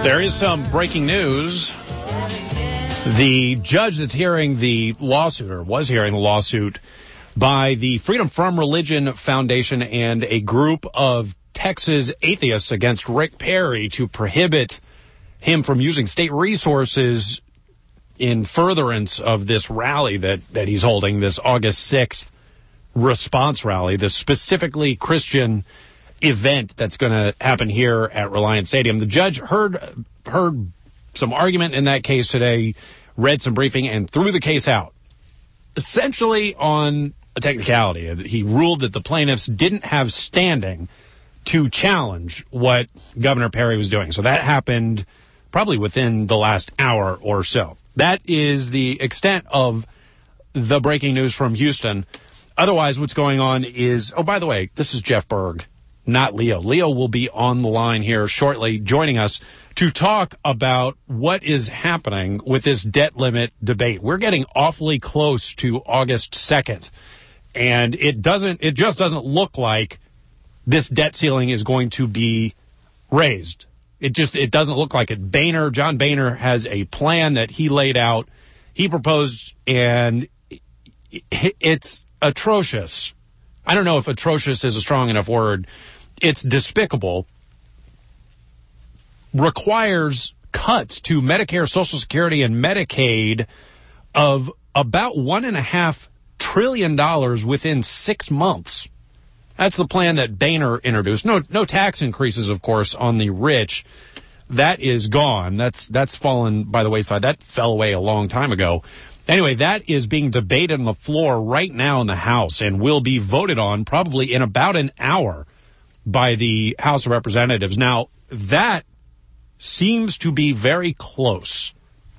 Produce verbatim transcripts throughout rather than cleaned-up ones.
There is some breaking news. The judge that's hearing the lawsuit, or was hearing the lawsuit, by the Freedom From Religion Foundation and a group of Texas atheists against Rick Perry to prohibit him from using state resources in furtherance of this rally that, that he's holding, this August sixth response rally, this specifically Christian event that's going to happen here at Reliant Stadium. The judge heard heard some argument in that case today, read some briefing, and threw the case out, essentially on a technicality. He ruled that the plaintiffs didn't have standing to challenge what Governor Perry was doing. So that happened probably within the last hour or so. That is the extent of the breaking news from Houston. Otherwise, what's going on is, oh, by the way, this is Jeff Berg, not Leo. Leo will be on the line here shortly, joining us to talk about what is happening with this debt limit debate. We're getting awfully close to August second, and it doesn't, it just doesn't look like this debt ceiling is going to be raised. It just, it doesn't look like it. Boehner, John Boehner has a plan that he laid out, he proposed, and it's atrocious. I don't know if atrocious is a strong enough word. It's despicable. Requires cuts to Medicare, Social Security, and Medicaid of about one and a half trillion dollars within six months. That's the plan that Boehner introduced. No, no tax increases, of course, on the rich. That is gone. That's that's fallen by the wayside. That fell away a long time ago. Anyway, that is being debated on the floor right now in the House and will be voted on probably in about an hour by the House of Representatives. Now, that seems to be very close.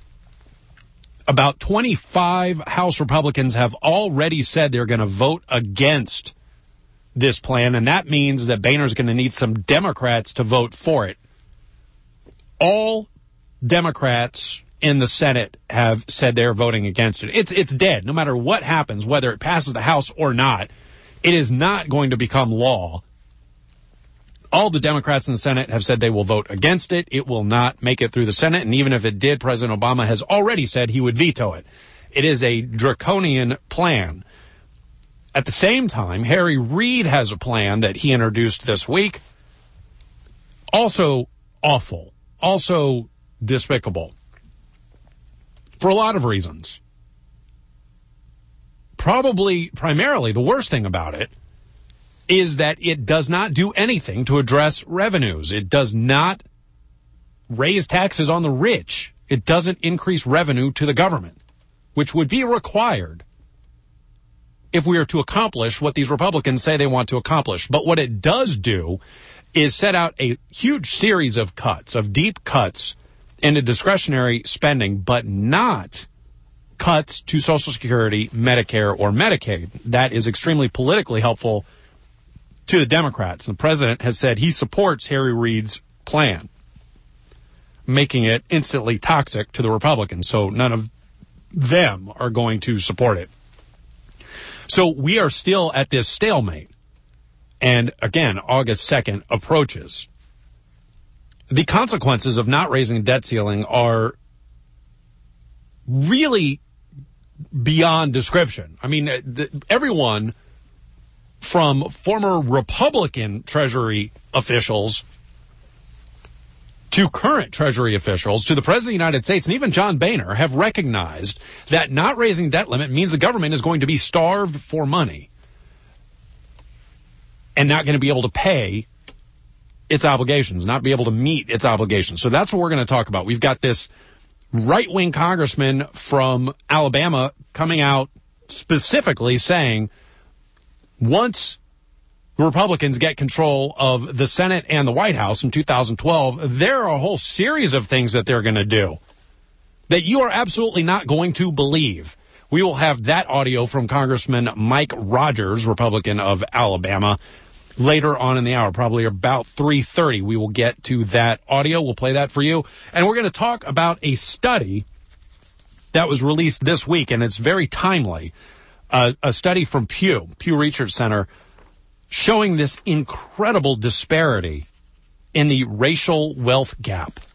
About twenty-five House Republicans have already said they're going to vote against this plan, and that means that Boehner's going to need some Democrats to vote for it. All Democrats in the Senate have said they're voting against it. It's it's dead. No matter what happens, whether it passes the House or not, it is not going to become law. All the Democrats in the Senate have said they will vote against it. It will not make it through the Senate, and even if it did, President Obama has already said he would veto it. It is a draconian plan. At the same time, Harry Reid has a plan that he introduced this week. Also awful. Also despicable. For a lot of reasons. Probably, primarily, the worst thing about it is that it does not do anything to address revenues. It does not raise taxes on the rich. It doesn't increase revenue to the government, which would be required if we are to accomplish what these Republicans say they want to accomplish. But what it does do is set out a huge series of cuts, of deep cuts into discretionary spending, but not cuts to Social Security, Medicare, or Medicaid. That is extremely politically helpful to the Democrats. The president has said he supports Harry Reid's plan, making it instantly toxic to the Republicans. So none of them are going to support it. So we are still at this stalemate. And again, August second approaches. The consequences of not raising the debt ceiling are really beyond description. I mean, the, everyone from former Republican Treasury officials to current Treasury officials to the President of the United States and even John Boehner have recognized that not raising debt limit means the government is going to be starved for money and not going to be able to pay its obligations, not be able to meet its obligations. So that's what we're going to talk about. We've got this right-wing congressman from Alabama coming out specifically saying once Republicans get control of the Senate and the White House in two thousand twelve, there are a whole series of things that they're going to do that you are absolutely not going to believe. We will have that audio from Congressman Mike Rogers, Republican of Alabama, later on in the hour, probably about three thirty. We will get to that audio. We'll play that for you. And we're going to talk about a study that was released this week, and it's very timely. Uh, a study from Pew, Pew Research Center, showing this incredible disparity in the racial wealth gap.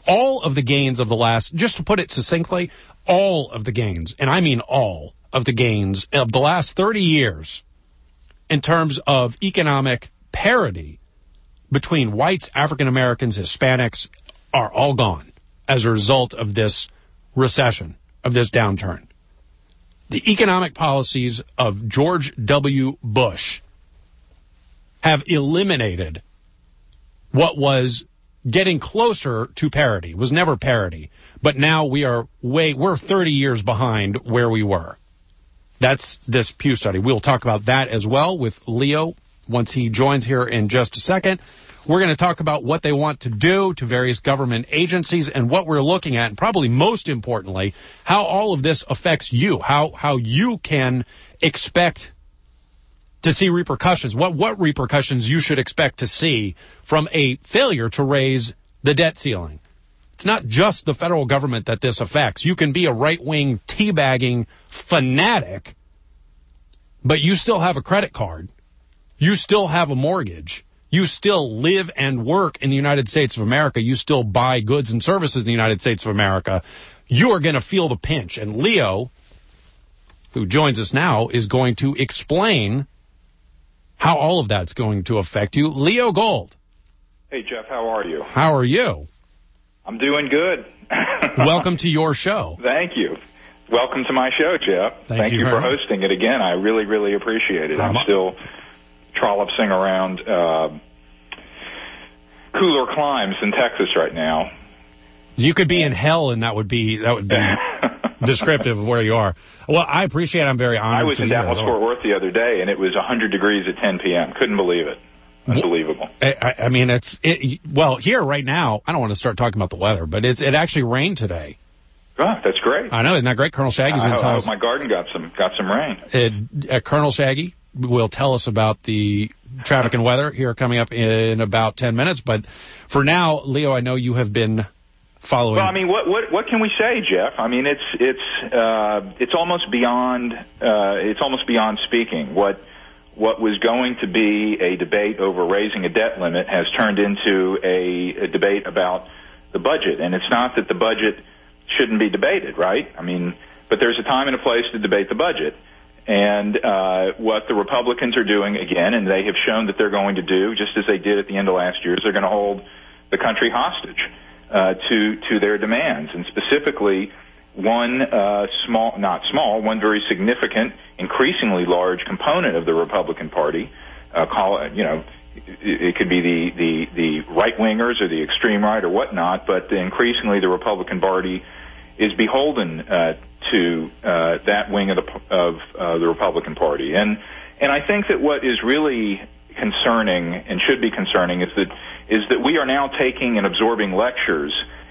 all of the gains of the last, just to put it succinctly, all of the gains, and I mean all of the gains of the last thirty years in terms of economic parity between whites, African Americans, Hispanics, are all gone as a result of this recession, of this downturn. The economic policies of George W. Bush have eliminated what was getting closer to parity. It was never parity. But now we are way, we're thirty years behind where we were. That's this Pew study. We'll talk about that as well with Leo once he joins here in just a second. We're going to talk about what they want to do to various government agencies and what we're looking at, and probably most importantly, how all of this affects you, how how you can expect to see repercussions, what, what repercussions you should expect to see from a failure to raise the debt ceiling. It's not just the federal government that this affects. You can be a right-wing teabagging fanatic, but you still have a credit card. You still have a mortgage. You still live and work in the United States of America. You still buy goods and services in the United States of America. You are going to feel the pinch. And Leo, who joins us now, is going to explain how all of that's going to affect you. Leo Gold. Hey, Jeff, how are you? How are you? I'm doing good. Welcome to your show. Thank you. Welcome to my show, Jeff. Thank, Thank you, you for much. hosting it again. I really, really appreciate it. I'm, I'm still trollopsing around uh, cooler climes in Texas right now. You could be in hell, and that would be that would be descriptive of where you are. Well, I appreciate it. I'm very honored. I was to in be Dallas, here. Fort Worth the other day, and it was one hundred degrees at ten p.m. Couldn't believe it. Unbelievable. I, I mean, it's it, well here right now. I don't want to start talking about the weather, but it's it actually rained today. Oh, that's great. I know, isn't that great? Colonel Shaggy's going to tell I us. hope my garden got some got some rain. It, uh, Colonel Shaggy will tell us about the traffic and weather here coming up in about ten minutes. But for now, Leo, I know you have been following. Well, I mean, what what what can we say, Jeff? I mean, it's it's uh, it's almost beyond uh, it's almost beyond speaking. What what was going to be a debate over raising a debt limit has turned into a, a debate about the budget, and it's not that the budget shouldn't be debated, right? I mean, but there's a time and a place to debate the budget. And uh, what the Republicans are doing, again, and they have shown that they're going to do, just as they did at the end of last year, is they're going to hold the country hostage uh, to to their demands. And specifically, one uh, small, not small, one very significant, increasingly large component of the Republican Party, uh, call it, you know, it, it could be the, the, the right-wingers or the extreme right or whatnot, but increasingly the Republican Party is beholden uh, to uh, that wing of the of uh, the Republican Party, and and I think that what is really concerning and should be concerning is that is that we are now taking and absorbing lectures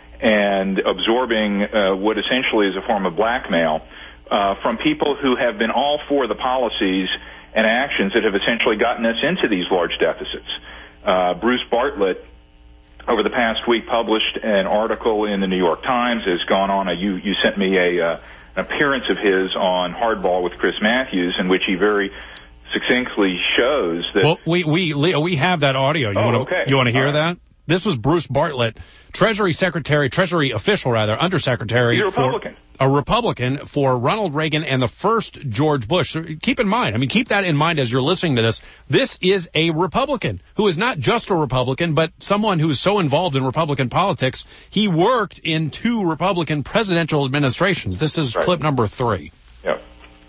and absorbing uh, what essentially is a form of blackmail uh, from people who have been all for the policies and actions that have essentially gotten us into these large deficits. Uh, Bruce Bartlett, over the past week, published an article in the New York Times. Has gone on. A, you you sent me a uh, an appearance of his on Hardball with Chris Matthews, in which he very succinctly shows that. Well, we we Leo, we have that audio. You oh, want to okay. you want to hear right. that? This was Bruce Bartlett, Treasury Secretary, Treasury official rather, Undersecretary. He's a Republican. For, a Republican for Ronald Reagan and the first George Bush. So keep in mind, I mean, keep that in mind as you're listening to this. This is a Republican who is not just a Republican, but someone who is so involved in Republican politics. He worked in two Republican presidential administrations. This is right. clip number three. Yep.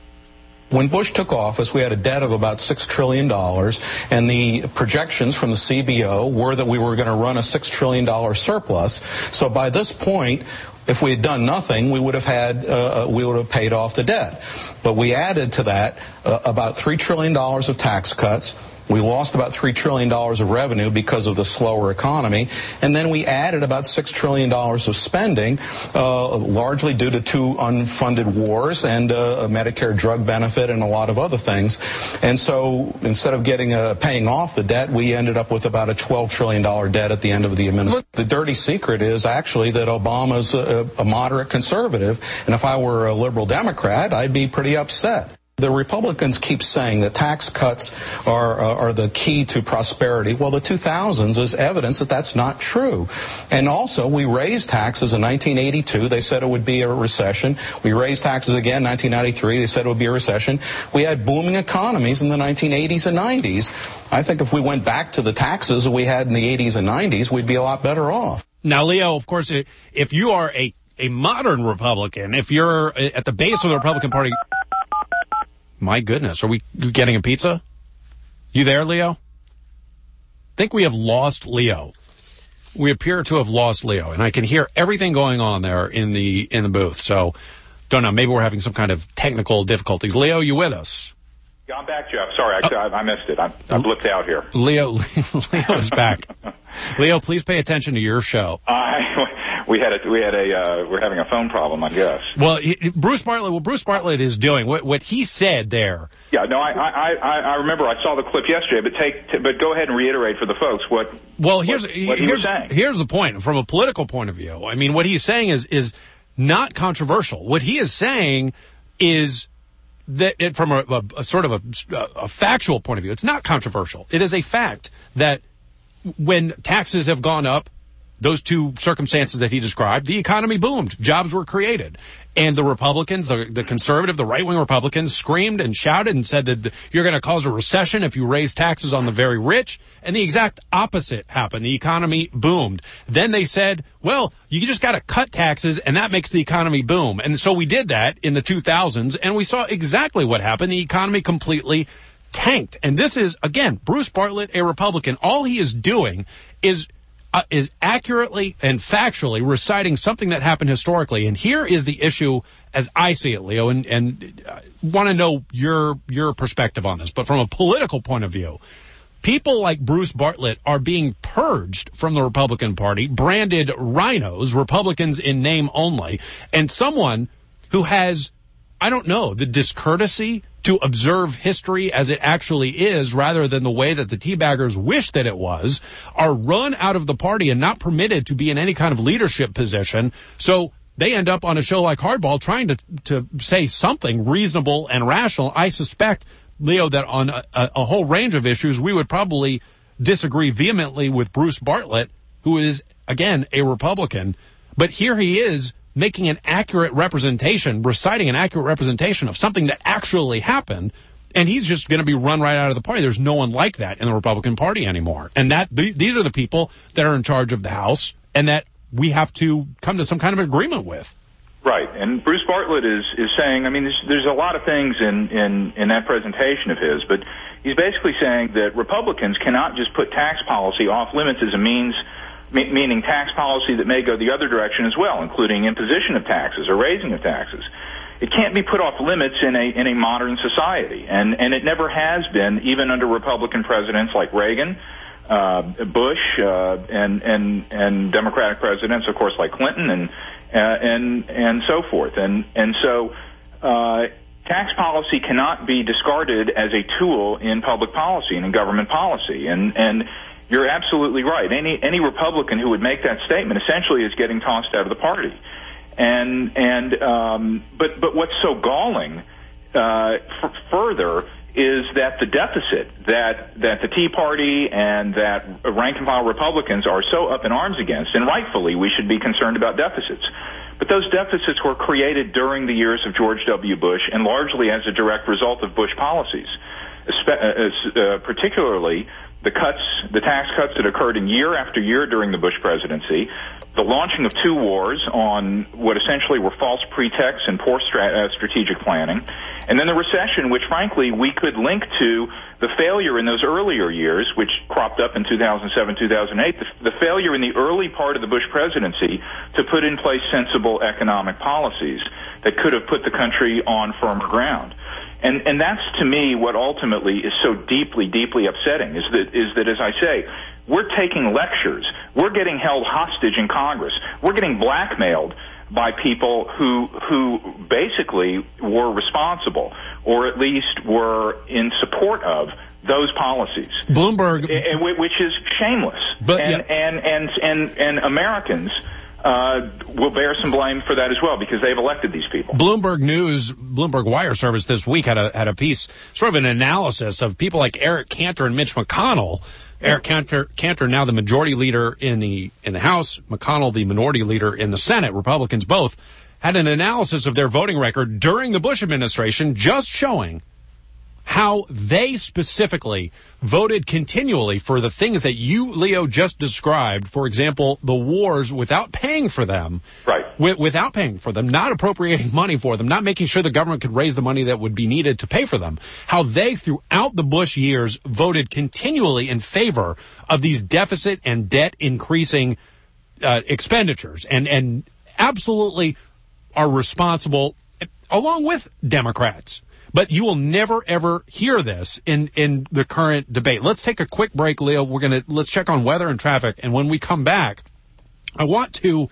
When Bush took office, we had a debt of about six trillion dollars, and the projections from the C B O were that we were going to run a six trillion dollars surplus. So by this point, if we had done nothing, we would have had uh, we would have paid off the debt. But we added to that uh, about three trillion dollars of tax cuts. We lost about three trillion dollars of revenue because of the slower economy. And then we added about six trillion dollars of spending, uh, largely due to two unfunded wars and uh, a Medicare drug benefit and a lot of other things. And so instead of getting uh, paying off the debt, we ended up with about a twelve trillion dollars debt at the end of the administration. The dirty secret is actually that Obama's a, a moderate conservative. And if I were a liberal Democrat, I'd be pretty upset. The Republicans keep saying that tax cuts are uh, are the key to prosperity. Well, the two thousands is evidence that that's not true. And also, we raised taxes in nineteen eighty-two. They said it would be a recession. We raised taxes again in nineteen ninety-three. They said it would be a recession. We had booming economies in the nineteen eighties and nineties. I think if we went back to the taxes that we had in the eighties and nineties, we'd be a lot better off. Now, Leo, of course, if you are a, a modern Republican, if you're at the base of the Republican Party... My goodness, are we getting a pizza? You there, Leo? I think we have lost Leo. We appear to have lost Leo, and I can hear everything going on there in the in the booth. So, don't know. Maybe we're having some kind of technical difficulties. Leo, you with us? Yeah, I'm back, Jeff. Sorry, I, oh. I missed it. I, I blipped out here. Leo, Leo is back. Leo, please pay attention to your show. I, we had a, we had a, uh, we're having a phone problem, I guess. Well, he, Bruce Bartlett, what Bruce Bartlett is doing, what, what he said there. Yeah, no, I, I, I, I remember I saw the clip yesterday, but take, t- but go ahead and reiterate for the folks what. Well, here's what, what he here's was saying. Here's the point from a political point of view. I mean, what he's saying is is not controversial. What he is saying is that it, from a, a, a sort of a, a factual point of view, it's not controversial. It is a fact that when taxes have gone up, those two circumstances that he described, the economy boomed, jobs were created. And the Republicans, the, the conservative, the right-wing Republicans screamed and shouted and said that you're going to cause a recession if you raise taxes on the very rich. And the exact opposite happened. The economy boomed. Then they said, well, you just got to cut taxes and that makes the economy boom. And so we did that in the two thousands and we saw exactly what happened. The economy completely tanked. And this is, again, Bruce Bartlett, a Republican. All he is doing is Uh, is accurately and factually reciting something that happened historically. And here is the issue as I see it, Leo, and, and uh, want to know your your perspective on this. But from a political point of view, people like Bruce Bartlett are being purged from the Republican Party, branded rhinos, Republicans in name only, and someone who has, I don't know, the discourtesy to observe history as it actually is rather than the way that the teabaggers wish that it was, are run out of the party and not permitted to be in any kind of leadership position. So they end up on a show like Hardball trying to to say something reasonable and rational. I suspect, Leo, that on a, a whole range of issues, we would probably disagree vehemently with Bruce Bartlett, who is, again, a Republican. But here he is making an accurate representation, reciting an accurate representation of something that actually happened, and he's just going to be run right out of the party. There's no one like that in the Republican Party anymore. And that th- these are the people that are in charge of the House and that we have to come to some kind of agreement with. Right. And Bruce Bartlett is, is saying, I mean, there's, there's a lot of things in, in, in that presentation of his, but he's basically saying that Republicans cannot just put tax policy off limits as a means, meaning tax policy that may go the other direction as well, including imposition of taxes or raising of taxes. It can't be put off limits in a in a modern society, and and it never has been, even under Republican presidents like Reagan, uh, Bush, uh, and and and Democratic presidents, of course, like Clinton, and uh, and and so forth. And and so uh, tax policy cannot be discarded as a tool in public policy and in government policy. And and you're absolutely right. Any any Republican who would make that statement essentially is getting tossed out of the party. And and um, but but what's so galling uh, f- further is that the deficit that that the Tea Party and that rank and file Republicans are so up in arms against, and rightfully we should be concerned about deficits. But those deficits were created during the years of George W. Bush and largely as a direct result of Bush policies, uh, particularly the cuts, the tax cuts that occurred in year after year during the Bush presidency, the launching of two wars on what essentially were false pretexts and poor strat- uh, strategic planning, and then the recession, which frankly we could link to the failure in those earlier years, which cropped up in two thousand seven, two thousand eight, the, the failure in the early part of the Bush presidency to put in place sensible economic policies that could have put the country on firmer ground. And and that's, to me, what ultimately is so deeply, deeply upsetting, is that, is that, as I say, we're taking lectures. We're getting held hostage in Congress. We're getting blackmailed by people who who basically were responsible, or at least were in support of, those policies. Bloomberg, which is shameless. But, and, yeah. and, and, and, and Americans uh, will bear some blame for that as well, because they've elected these people. Bloomberg News, Bloomberg Wire Service this week had a had a piece, sort of an analysis of people like Eric Cantor and Mitch McConnell. Eric Cantor, Cantor now the majority leader in the in the House, McConnell the minority leader in the Senate, Republicans both, had an analysis of their voting record during the Bush administration, just showing how they specifically voted continually for the things that you, Leo, just described. For example, the wars without paying for them. Right. W- without paying for them, not appropriating money for them, not making sure the government could raise the money that would be needed to pay for them. How they, throughout the Bush years, voted continually in favor of these deficit and debt increasing uh, expenditures, and, and absolutely are responsible, along with Democrats. But you will never, ever hear this in, in the current debate. Let's take a quick break, Leo. We're going to, let's check on weather and traffic. And when we come back, I want to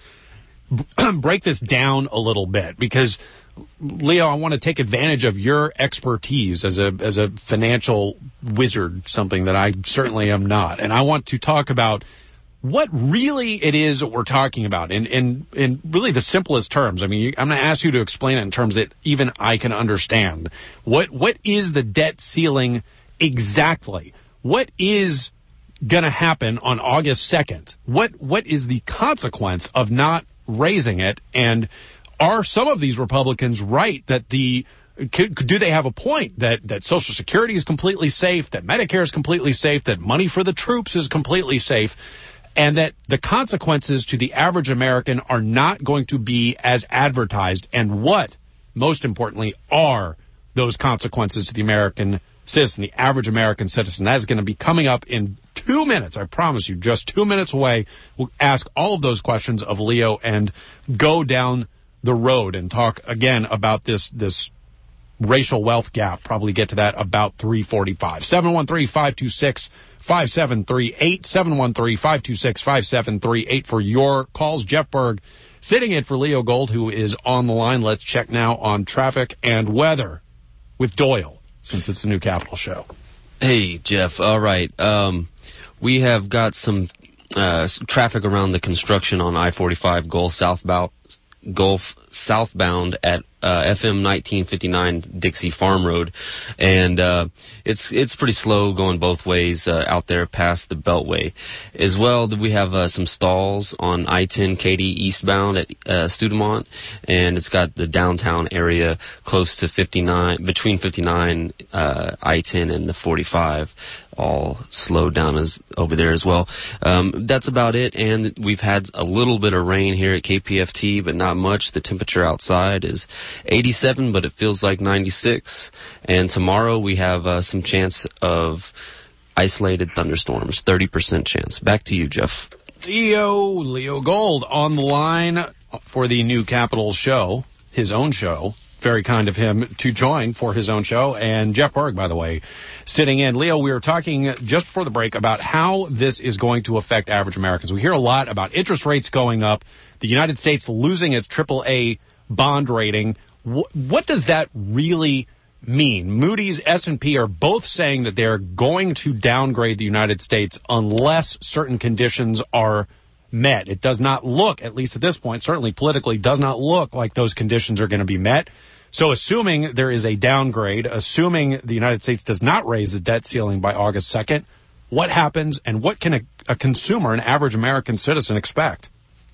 break this down a little bit because, Leo, I want to take advantage of your expertise as a, as a financial wizard, something that I certainly am not. And I want to talk about what really it is that we're talking about in, in, in really the simplest terms. I mean, I'm going to ask you to explain it in terms that even I can understand. What, what is the debt ceiling exactly? What is going to happen on August second? What, what is the consequence of not raising it? And are some of these Republicans right that the, do they have a point that, that Social Security is completely safe, that Medicare is completely safe, that money for the troops is completely safe, and that the consequences to the average American are not going to be as advertised? And what, most importantly, are those consequences to the American citizen, the average American citizen? That is going to be coming up in two minutes. I promise you, just two minutes away. We'll ask all of those questions of Leo and go down the road and talk again about this, this racial wealth gap. Probably get to that about three forty-five. seven one three, five two six, five seven three eight, seven one three, five two six, five seven three eight for your calls. Jeff Berg sitting in for Leo Gold, who is on the line. Let's check now on traffic and weather with Doyle, since it's the new Capital Show. Hey, Jeff. All right. Um, we have got some uh, traffic around the construction on I forty-five Gulf southbound, Gulf southbound at uh, F M nineteen fifty-nine Dixie Farm Road, and uh, it's it's pretty slow going both ways uh, out there past the Beltway. As well, we have uh, some stalls on I ten Katy eastbound at uh, Studemont, and it's got the downtown area close to fifty-nine, between fifty-nine, uh, I ten and the forty-five. All slowed down as over there as well. Um, that's about it. And we've had a little bit of rain here at K P F T, but not much. The temperature outside is eighty-seven, but it feels like ninety-six. And tomorrow we have uh, some chance of isolated thunderstorms, thirty percent chance. Back to you, Jeff. Leo, Leo Gold on the line for the new Capital Show, his own show. Very kind of him to join for his own show. And Jeff Berg, by the way, sitting in. Leo, we were talking just before the break about how this is going to affect average Americans. We hear a lot about interest rates going up, the United States losing its triple A bond rating. What, what does that really mean? Moody's, S and P are both saying that they're going to downgrade the United States unless certain conditions are met. It does not look, at least at this point, certainly politically, does not look like those conditions are going to be met. So assuming there is a downgrade, assuming the United States does not raise the debt ceiling by August second, what happens and what can a, a consumer, an average American citizen, expect?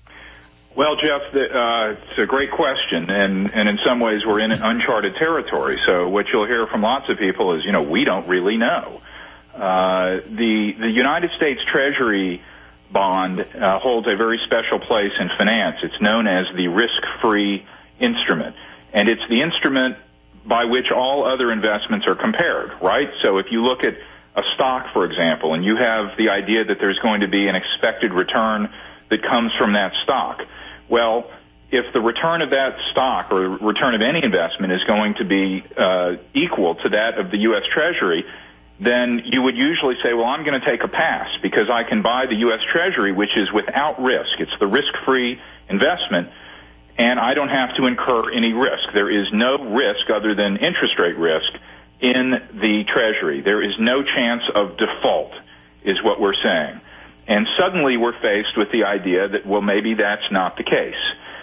Well, Jeff, the, uh, it's a great question, and, and in some ways we're in uncharted territory. So what you'll hear from lots of people is, you know, we don't really know. Uh, the, the United States Treasury bond uh, holds a very special place in finance. It's known as the risk-free instrument. And it's the instrument by which all other investments are compared, right? So if you look at a stock, for example, and you have the idea that there's going to be an expected return that comes from that stock, well, if the return of that stock or return of any investment is going to be uh, equal to that of the U S Treasury, then you would usually say, well, I'm going to take a pass because I can buy the U S Treasury, which is without risk. It's the risk-free investment, and I don't have to incur any risk. There is no risk other than interest rate risk in the Treasury. There is no chance of default, is what we're saying. And suddenly we're faced with the idea that, well, maybe that's not the case.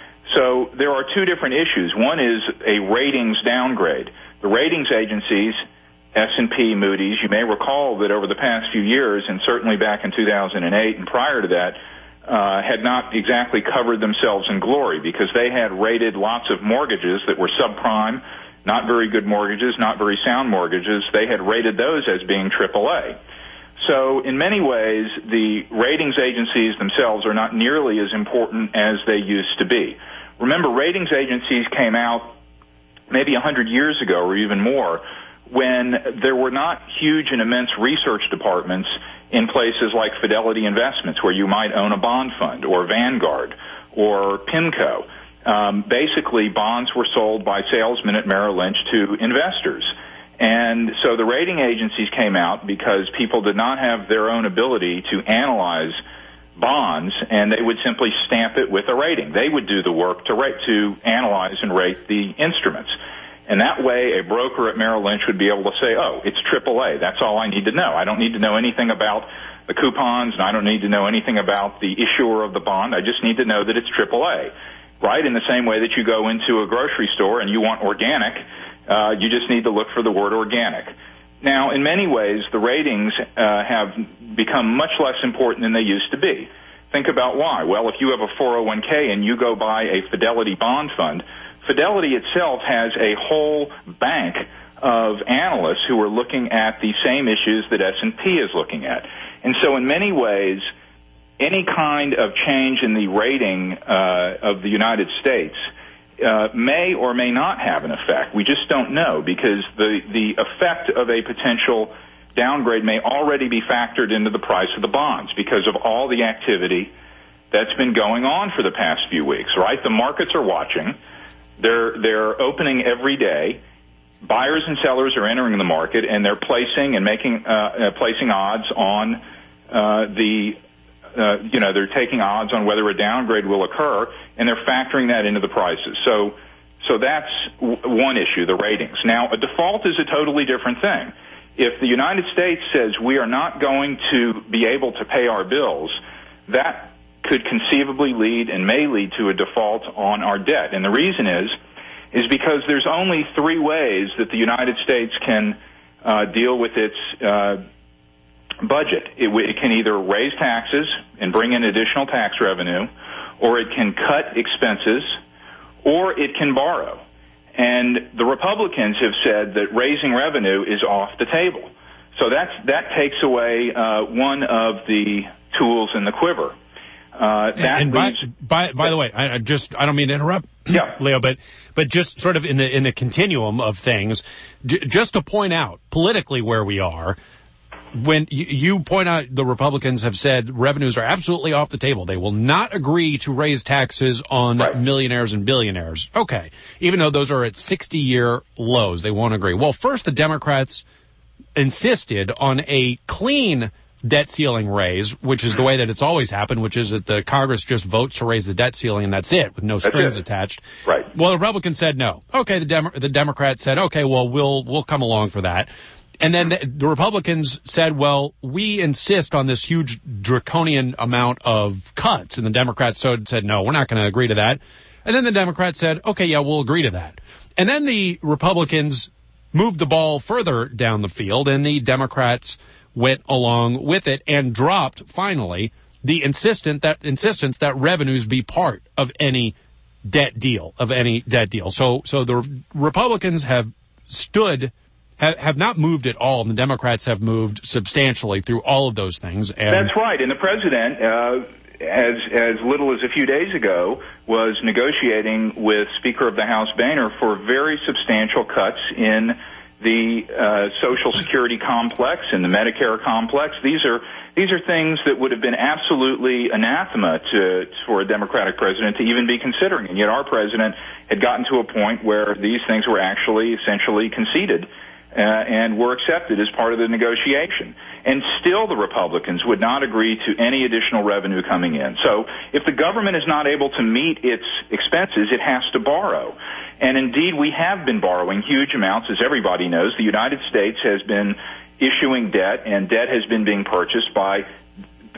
So there are two different issues. One is a ratings downgrade. The ratings agencies, S and P, Moody's, you may recall that over the past few years, and certainly back in two thousand eight and prior to that, uh, had not exactly covered themselves in glory because they had rated lots of mortgages that were subprime, not very good mortgages, not very sound mortgages. They had rated those as being triple A. So in many ways, the ratings agencies themselves are not nearly as important as they used to be. Remember, ratings agencies came out maybe one hundred years ago or even more when there were not huge and immense research departments in places like Fidelity Investments, where you might own a bond fund, or Vanguard, or PIMCO. Um, basically, bonds were sold by salesmen at Merrill Lynch to investors. And so the rating agencies came out because people did not have their own ability to analyze bonds, and they would simply stamp it with a rating. They would do the work to rate, to analyze and rate the instruments. And that way, a broker at Merrill Lynch would be able to say, oh, it's triple A. That's all I need to know. I don't need to know anything about the coupons, and I don't need to know anything about the issuer of the bond. I just need to know that it's triple A. Right? In the same way that you go into a grocery store and you want organic, uh, you just need to look for the word organic. Now, in many ways, the ratings uh, have become much less important than they used to be. Think about why. Well, if you have a four oh one k and you go buy a Fidelity bond fund, Fidelity itself has a whole bank of analysts who are looking at the same issues that S and P is looking at. And so in many ways, any kind of change in the rating uh, of the United States uh, may or may not have an effect. We just don't know, because the, the effect of a potential downgrade may already be factored into the price of the bonds because of all the activity that's been going on for the past few weeks, right? The markets are watching. They're, they're opening every day. Buyers and sellers are entering the market, and they're placing and making uh, uh, placing odds on uh, the uh, you know they're taking odds on whether a downgrade will occur, and they're factoring that into the prices. So so that's w- one issue, the ratings. Now, a default is a totally different thing. If the United States says we are not going to be able to pay our bills, that could conceivably lead and may lead to a default on our debt. And the reason is is because there's only three ways that the United States can uh, deal with its uh, budget. It, w- it can either raise taxes and bring in additional tax revenue, or it can cut expenses, or it can borrow. And the Republicans have said that raising revenue is off the table. So that's, that takes away uh, one of the tools in the quiver. Uh, that and by, leaves, by, by the way, I, I just I don't mean to interrupt, yeah. Leo, but but just sort of in the in the continuum of things, j- just to point out politically where we are. When you, you point out the Republicans have said revenues are absolutely off the table, they will not agree to raise taxes on right. millionaires and billionaires. Okay, even though those are at sixty-year lows, they won't agree. Well, first the Democrats insisted on a clean debt ceiling raise, which is the way that it's always happened, which is that the Congress just votes to raise the debt ceiling and that's it, with no strings attached. Right. Well, the Republicans said no. Okay, the Dem- the Democrats said, okay, well, we'll we'll come along for that. And then the, the Republicans said, well, we insist on this huge draconian amount of cuts. And the Democrats so, said, no, we're not going to agree to that. And then the Democrats said, okay, yeah, we'll agree to that. And then the Republicans moved the ball further down the field, and the Democrats went along with it and dropped, finally, the insistent that insistence that revenues be part of any debt deal, of any debt deal. So so the Republicans have stood, have, have not moved at all, and the Democrats have moved substantially through all of those things. And that's right. And the president, uh, as as little as a few days ago, was negotiating with Speaker of the House Boehner for very substantial cuts in the uh, Social Security complex and the Medicare complex. These are these are things that would have been absolutely anathema to for a Democratic president to even be considering. And yet our president had gotten to a point where these things were actually essentially conceded uh, and were accepted as part of the negotiation. And still the Republicans would not agree to any additional revenue coming in. So if the government is not able to meet its expenses, it has to borrow. And indeed, we have been borrowing huge amounts. As everybody knows, the United States has been issuing debt, and debt has been being purchased by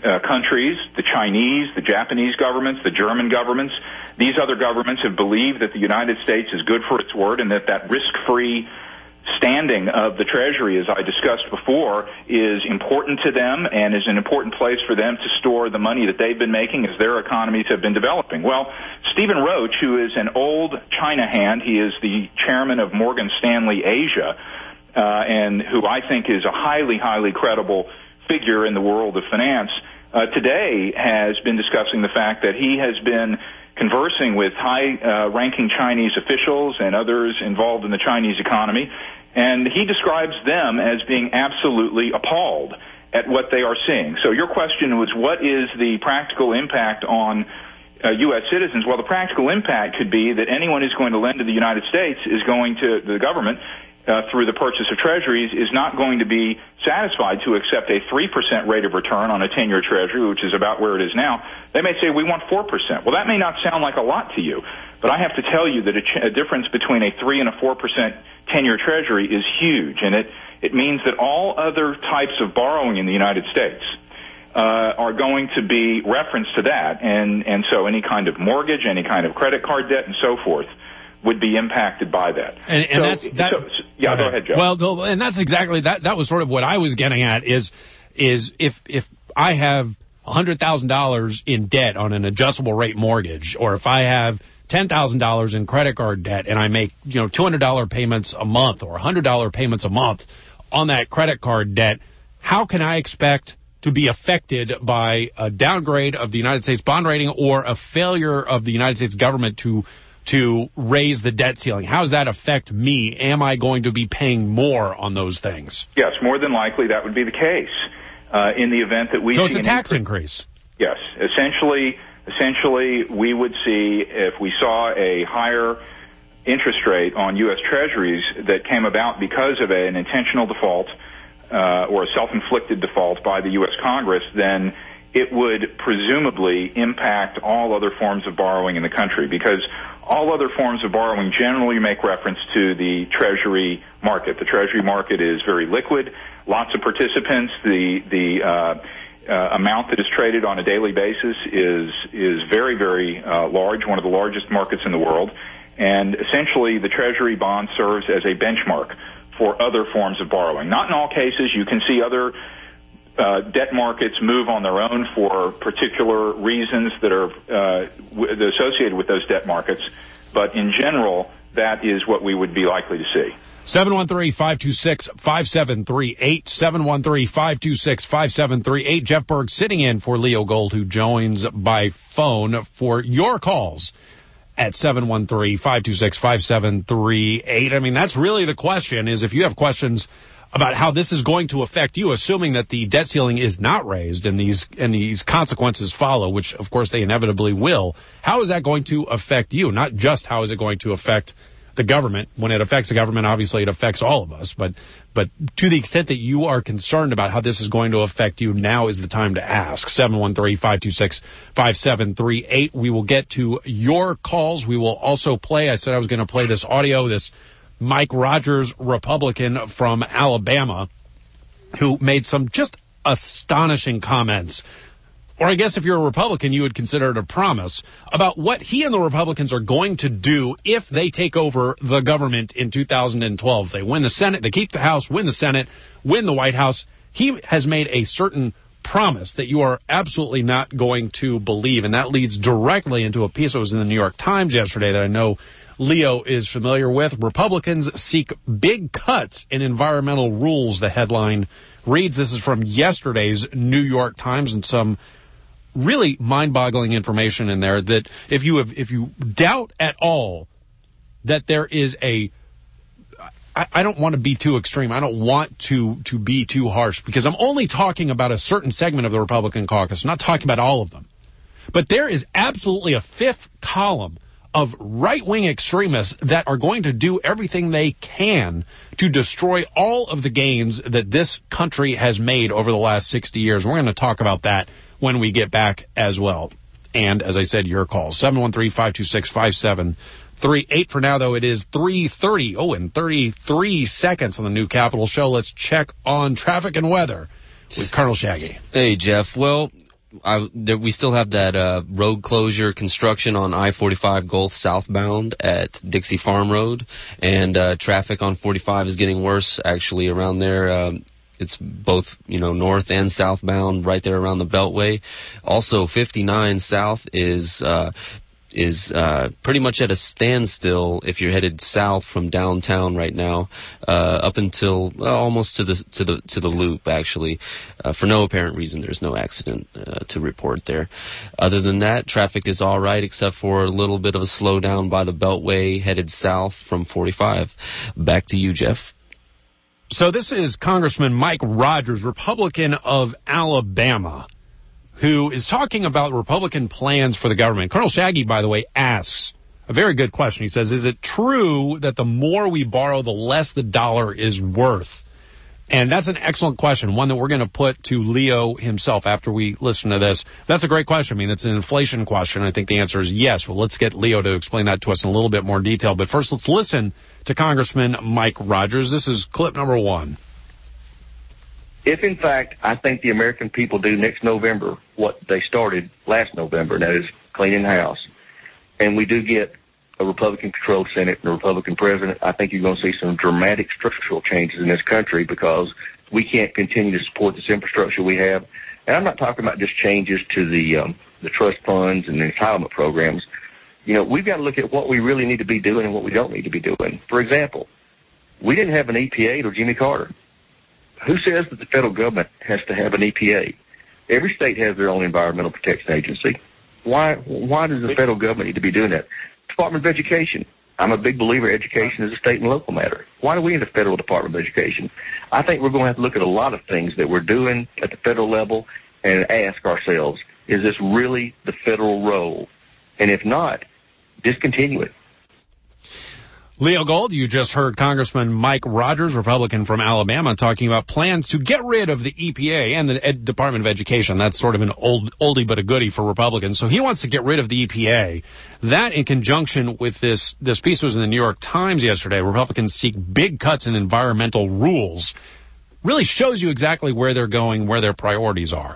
uh, countries, the Chinese, the Japanese governments, the German governments, these other governments have believed that the United States is good for its word and that that risk-free standing of the Treasury, as I discussed before, is important to them and is an important place for them to store the money that they've been making as their economies have been developing. Well, Stephen Roach, who is an old China hand, he is the chairman of Morgan Stanley Asia, uh, and who I think is a highly, highly credible figure in the world of finance, uh, today has been discussing the fact that he has been conversing with high-ranking uh, Chinese officials and others involved in the Chinese economy, and he describes them as being absolutely appalled at what they are seeing. So your question was, what is the practical impact on uh, U S citizens? Well, the practical impact could be that anyone who's going to lend to the United States is going to, the government, Uh, through the purchase of treasuries, is not going to be satisfied to accept a three percent rate of return on a ten-year treasury, which is about where it is now. They may say, we want four percent. Well, that may not sound like a lot to you, but I have to tell you that a, ch- a difference between a three and a four percent ten-year treasury is huge, and it, it means that all other types of borrowing in the United States uh, are going to be referenced to that, and, and so any kind of mortgage, any kind of credit card debt, and so forth would be impacted by that. And, and so, that's that. So, so, yeah, go ahead, Joe. Well, go, and that's exactly that. That was sort of what I was getting at. Is is if if I have a hundred thousand dollars in debt on an adjustable rate mortgage, or if I have ten thousand dollars in credit card debt, and I make you know two hundred dollar payments a month or a hundred dollar payments a month on that credit card debt, how can I expect to be affected by a downgrade of the United States bond rating or a failure of the United States government to to raise the debt ceiling? How does that affect me? Am I going to be paying more on those things? Yes, more than likely that would be the case uh, in the event that we So see it's a tax increase. increase. Yes, essentially, essentially we would see, if we saw a higher interest rate on U S Treasuries that came about because of an intentional default uh, or a self-inflicted default by the U S Congress, then it would presumably impact all other forms of borrowing in the country, because all other forms of borrowing generally make reference to the Treasury market. The Treasury market is very liquid, lots of participants. The the uh, uh, amount that is traded on a daily basis is is very, very uh, large, one of the largest markets in the world. And essentially, the Treasury bond serves as a benchmark for other forms of borrowing. Not in all cases. You can see other Uh, debt markets move on their own for particular reasons that are uh, w- associated with those debt markets. But in general, that is what we would be likely to see. seven one three, five two six, five seven three eight, seven one three, five two six, five seven three eight. Jeff Berg sitting in for Leo Gold, who joins by phone for your calls at seven one three, five two six, five seven three eight. I mean, that's really the question, is if you have questions about how this is going to affect you, assuming that the debt ceiling is not raised and these and these consequences follow, which of course they inevitably will. How is that going to affect you? Not just how is it going to affect the government. When it affects the government, obviously it affects all of us. But but to the extent that you are concerned about how this is going to affect you, now is the time to ask. seven one three, five two six, five seven three eight. We will get to your calls. We will also play, I said I was going to play this audio, this Mike Rogers, Republican from Alabama, who made some just astonishing comments. Or I guess if you're a Republican, you would consider it a promise about what he and the Republicans are going to do if they take over the government in two thousand twelve. They win the Senate, they keep the House, win the Senate, win the White House. He has made a certain promise that you are absolutely not going to believe. And that leads directly into a piece that was in the New York Times yesterday that I know Leo is familiar with. Republicans seek big cuts in environmental rules, the headline reads. This is from yesterday's New York Times, and some really mind-boggling information in there that if you have, if you doubt at all that there is a, I, I don't want to be too extreme. I don't want to, to be too harsh, because I'm only talking about a certain segment of the Republican caucus. I'm not talking about all of them. But there is absolutely a fifth column of right-wing extremists that are going to do everything they can to destroy all of the gains that this country has made over the last sixty years. We're going to talk about that when we get back as well. And, as I said, your calls, seven one three, five two six, five seven three eight. For now, though, it is three thirty. Oh, in thirty-three seconds on the new Capital Show, let's check on traffic and weather with Colonel Shaggy. Hey, Jeff. Well, I, there, we still have that uh, road closure construction on I forty-five Gulf southbound at Dixie Farm Road, and uh, traffic on forty-five is getting worse actually around there. Um, it's both, you know, north and southbound right there around the Beltway. Also, fifty-nine south is uh, is uh, pretty much at a standstill if you're headed south from downtown right now, uh, up until well, almost to the to the to the loop. Actually, uh, for no apparent reason, there's no accident uh, to report there. Other than that, traffic is all right, except for a little bit of a slowdown by the Beltway headed south from forty-five. Back to you, Jeff. So this is Congressman Mike Rogers, Republican of Alabama, who is talking about Republican plans for the government. Colonel Shaggy, by the way, asks a very good question. He says, is it true that the more we borrow, the less the dollar is worth? And that's an excellent question, one that we're going to put to Leo himself after we listen to this. That's a great question. I mean, it's an inflation question. I think the answer is yes. Well, let's get Leo to explain that to us in a little bit more detail. But first, let's listen to Congressman Mike Rogers. This is clip number one. If, in fact, I think the American people do next November what they started last November, and that is cleaning house, and we do get a Republican-controlled Senate and a Republican president, I think you're going to see some dramatic structural changes in this country because we can't continue to support this infrastructure we have. And I'm not talking about just changes to the um, the trust funds and the entitlement programs. You know, we've got to look at what we really need to be doing and what we don't need to be doing. For example, we didn't have an E P A till Jimmy Carter. Who says that the federal government has to have an E P A? Every state has their own environmental protection agency. Why why does the federal government need to be doing that? Department of Education. I'm a big believer education is a state and local matter. Why do we need a federal Department of Education? I think we're going to have to look at a lot of things that we're doing at the federal level and ask ourselves, is this really the federal role? And if not, discontinue it. Leo Gold, you just heard Congressman Mike Rogers, Republican from Alabama, talking about plans to get rid of the E P A and the Ed- Department of Education. That's sort of an old oldie but a goodie for Republicans. So he wants to get rid of the E P A. That, in conjunction with this, this piece was in the New York Times yesterday, Republicans seek big cuts in environmental rules, really shows you exactly where they're going, where their priorities are.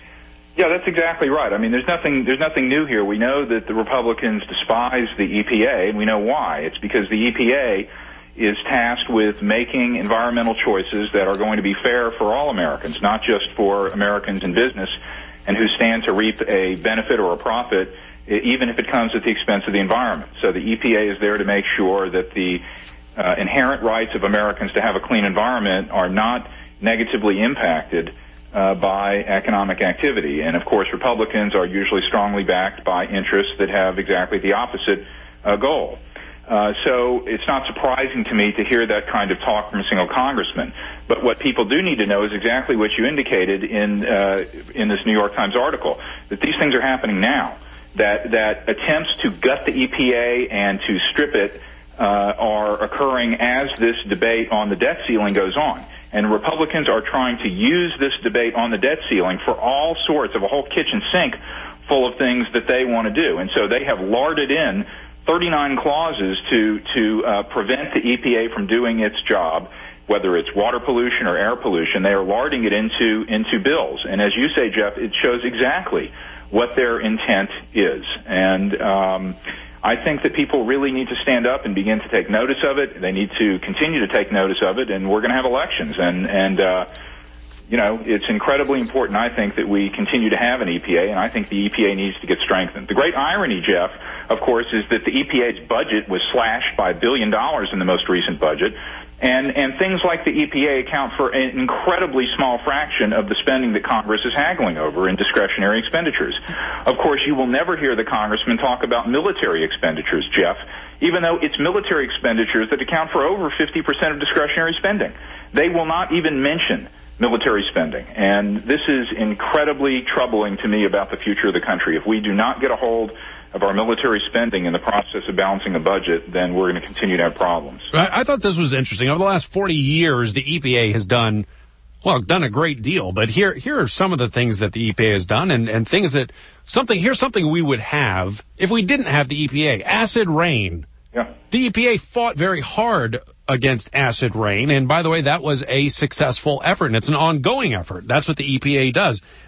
Yeah, that's exactly right. I mean, there's nothing there's nothing new here. We know that the Republicans despise the E P A, and we know why. It's because the E P A is tasked with making environmental choices that are going to be fair for all Americans, not just for Americans in business, and who stand to reap a benefit or a profit, even if it comes at the expense of the environment. So the E P A is there to make sure that the uh, inherent rights of Americans to have a clean environment are not negatively impacted Uh, by economic activity. And, of course, Republicans are usually strongly backed by interests that have exactly the opposite uh, goal. Uh, so it's not surprising to me to hear that kind of talk from a single congressman. But what people do need to know is exactly what you indicated in uh, in this New York Times article, that these things are happening now, that, that attempts to gut the E P A and to strip it uh, are occurring as this debate on the debt ceiling goes on. And Republicans are trying to use this debate on the debt ceiling for all sorts of a whole kitchen sink full of things that they want to do. And so they have larded in thirty-nine clauses to to uh, prevent the E P A from doing its job, whether it's water pollution or air pollution. They are larding it into into bills. And as you say, Jeff, it shows exactly what their intent is. And um I think that people really need to stand up and begin to take notice of it. They need to continue to take notice of it, and we're going to have elections. And, and uh, you know, it's incredibly important, I think, that we continue to have an E P A, and I think the E P A needs to get strengthened. The great irony, Jeff, of course, is that the E P A's budget was slashed by a billion dollars in the most recent budget. And, and things like the E P A account for an incredibly small fraction of the spending that Congress is haggling over in discretionary expenditures. Of course, you will never hear the congressman talk about military expenditures, Jeff, even though it's military expenditures that account for over fifty percent of discretionary spending. They will not even mention military spending. And this is incredibly troubling to me about the future of the country. If we do not get a hold of our military spending in the process of balancing the budget, then we're going to continue to have problems. I, I thought this was interesting. Over the last forty years, the E P A has done, well, done a great deal. But here, here are some of the things that the E P A has done, and, and things that something. Here's something we would have if we didn't have the E P A: acid rain. Yeah. The E P A fought very hard against acid rain, and by the way, that was a successful effort, and it's an ongoing effort. That's what the E P A does.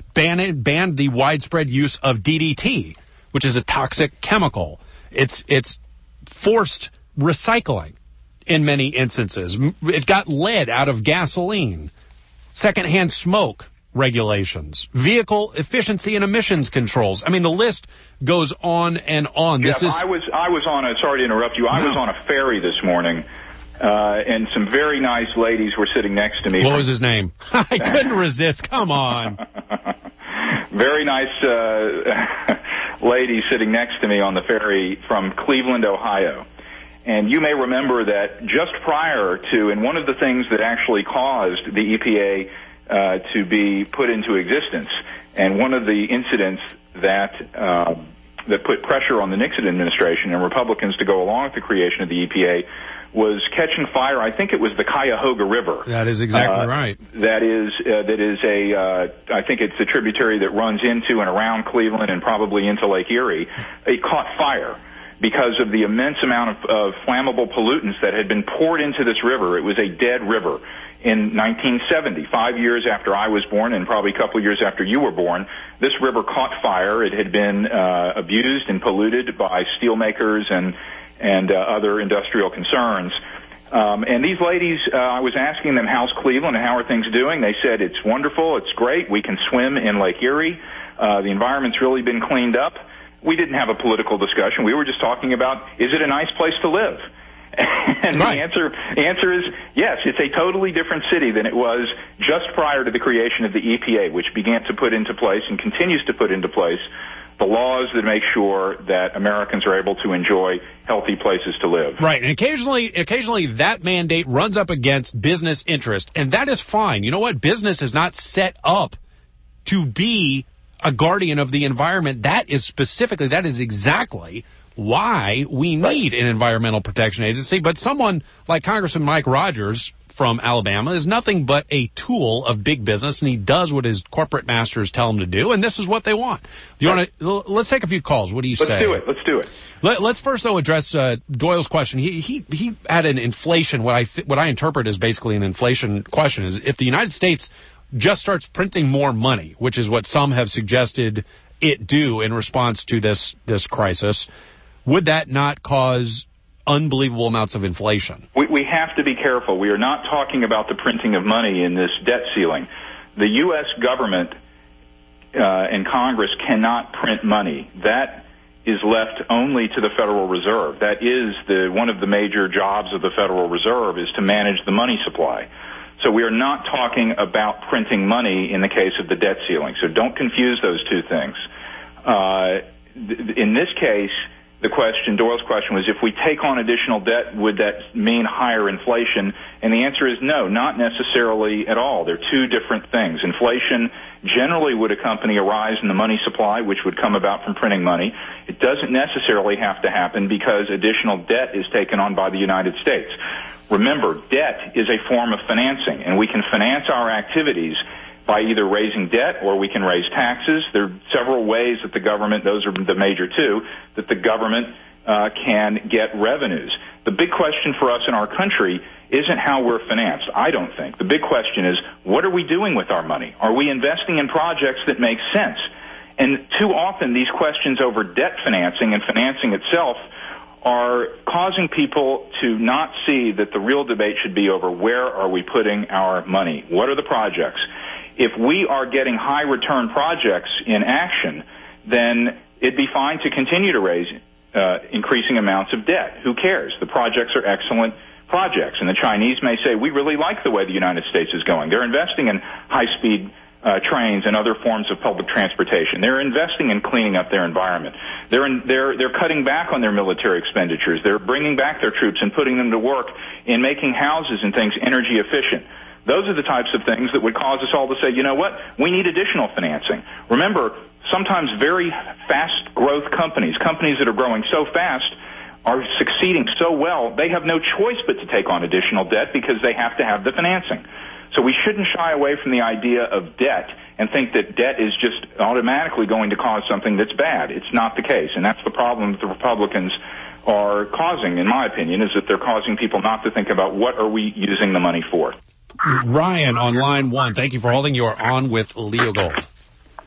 banned, banned the widespread use of D D T, which is a toxic chemical. It's, it's forced recycling in many instances. It got lead out of gasoline. Secondhand smoke regulations, vehicle efficiency and emissions controls. I mean, the list goes on and on. Jeff, this is. I was I was on a sorry to interrupt you. I no. was on a ferry this morning, uh, and some very nice ladies were sitting next to me. What was his name? I couldn't resist. Come on. Very nice uh, lady sitting next to me on the ferry from Cleveland, Ohio. And you may remember that just prior to, and one of the things that actually caused the E P A uh, to be put into existence, and one of the incidents that uh, that put pressure on the Nixon administration and Republicans to go along with the creation of the E P A was catching fire. I think it was the Cuyahoga River. That is exactly uh, right. That is uh, that is a. Uh, I think it's a tributary that runs into and around Cleveland and probably into Lake Erie. It caught fire because of the immense amount of, of flammable pollutants that had been poured into this river. It was a dead river. In nineteen seventy, five years after I was born and probably a couple of years after you were born, this river caught fire. It had been uh, abused and polluted by steelmakers and and uh, other industrial concerns. Um, and these ladies, uh, I was asking them, how's Cleveland and how are things doing? They said, it's wonderful, it's great, we can swim in Lake Erie, uh, the environment's really been cleaned up. We didn't have a political discussion. We were just talking about, is it a nice place to live? And right. the answer the answer is yes, it's a totally different city than it was just prior to the creation of the E P A, which began to put into place and continues to put into place the laws that make sure that Americans are able to enjoy healthy places to live. Right, and occasionally, occasionally that mandate runs up against business interest, and that is fine. You know what? Business is not set up to be a guardian of the environment. That is specifically, that is exactly why we need an environmental protection agency. But someone like Congressman Mike Rogers from Alabama is nothing but a tool of big business, and he does what his corporate masters tell him to do, and this is what they want. Do you want to? Let's take a few calls. What do you let's say? Let's do it. Let's do it. Let, let's first, though, address uh, Doyle's question. He he he had an inflation. What I th- what I interpret as basically an inflation question is if the United States just starts printing more money, which is what some have suggested it do in response to this this crisis, would that not cause unbelievable amounts of inflation? We, we have to be careful. We are not talking about the printing of money in this debt ceiling. The U S government uh, and Congress cannot print money. That is left only to the Federal Reserve. That is the one of the major jobs of the Federal Reserve, is to manage the money supply. So we are not talking about printing money in the case of the debt ceiling. So don't confuse those two things. Uh, th- in this case, the question, Doyle's question was, if we take on additional debt, would that mean higher inflation? And the answer is no, not necessarily at all. They're two different things. Inflation generally would accompany a rise in the money supply, which would come about from printing money. It doesn't necessarily have to happen because additional debt is taken on by the United States. Remember, debt is a form of financing, and we can finance our activities by either raising debt or we can raise taxes. There are several ways that the government, those are the major two, that the government uh, can get revenues. The big question for us in our country isn't how we're financed, I don't think. The big question is, what are we doing with our money? Are we investing in projects that make sense? And too often these questions over debt financing and financing itself are causing people to not see that the real debate should be over where are we putting our money? What are the projects? If we are getting high return projects in action, then it'd be fine to continue to raise uh, increasing amounts of debt. Who cares? The projects are excellent projects, and the Chinese may say, we really like the way the United States is going. They're investing in high-speed uh, trains and other forms of public transportation. They're investing in cleaning up their environment. They're, in, they're, they're cutting back on their military expenditures. They're bringing back their troops and putting them to work in making houses and things energy efficient. Those are the types of things that would cause us all to say, you know what, we need additional financing. Remember, sometimes very fast growth companies, companies that are growing so fast, are succeeding so well, they have no choice but to take on additional debt because they have to have the financing. So we shouldn't shy away from the idea of debt and think that debt is just automatically going to cause something that's bad. It's not the case, and that's the problem that the Republicans are causing, in my opinion, is that they're causing people not to think about what are we using the money for. Ryan on line one, thank you for holding. You are on with Leo Gold.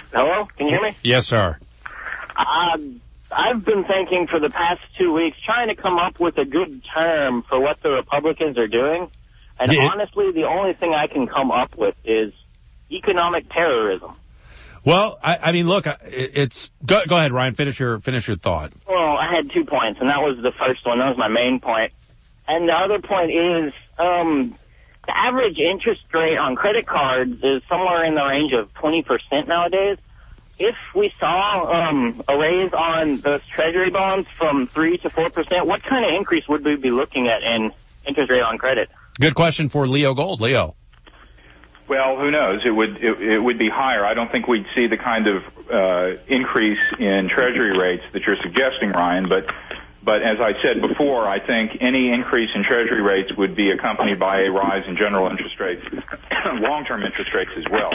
Hello? Can you hear me? Yes, sir. Uh, I've been thinking for the past two weeks, trying to come up with a good term for what the Republicans are doing. And Yeah. honestly, the only thing I can come up with is economic terrorism. Well, I, I mean, look, it- it's go, go ahead, Ryan. Finish your finish your thought. Well, I had two points, and that was the first one. That was my main point. And the other point is um, the average interest rate on credit cards is somewhere in the range of twenty percent nowadays. If we saw um, a raise on those treasury bonds from three to four percent, what kind of increase would we be looking at in interest rate on credit? Good question for Leo Gold. Leo. Well, who knows? It would it, it would be higher. I don't think we'd see the kind of uh, increase in Treasury rates that you're suggesting, Ryan. But but as I said before, I think any increase in Treasury rates would be accompanied by a rise in general interest rates, long-term interest rates as well.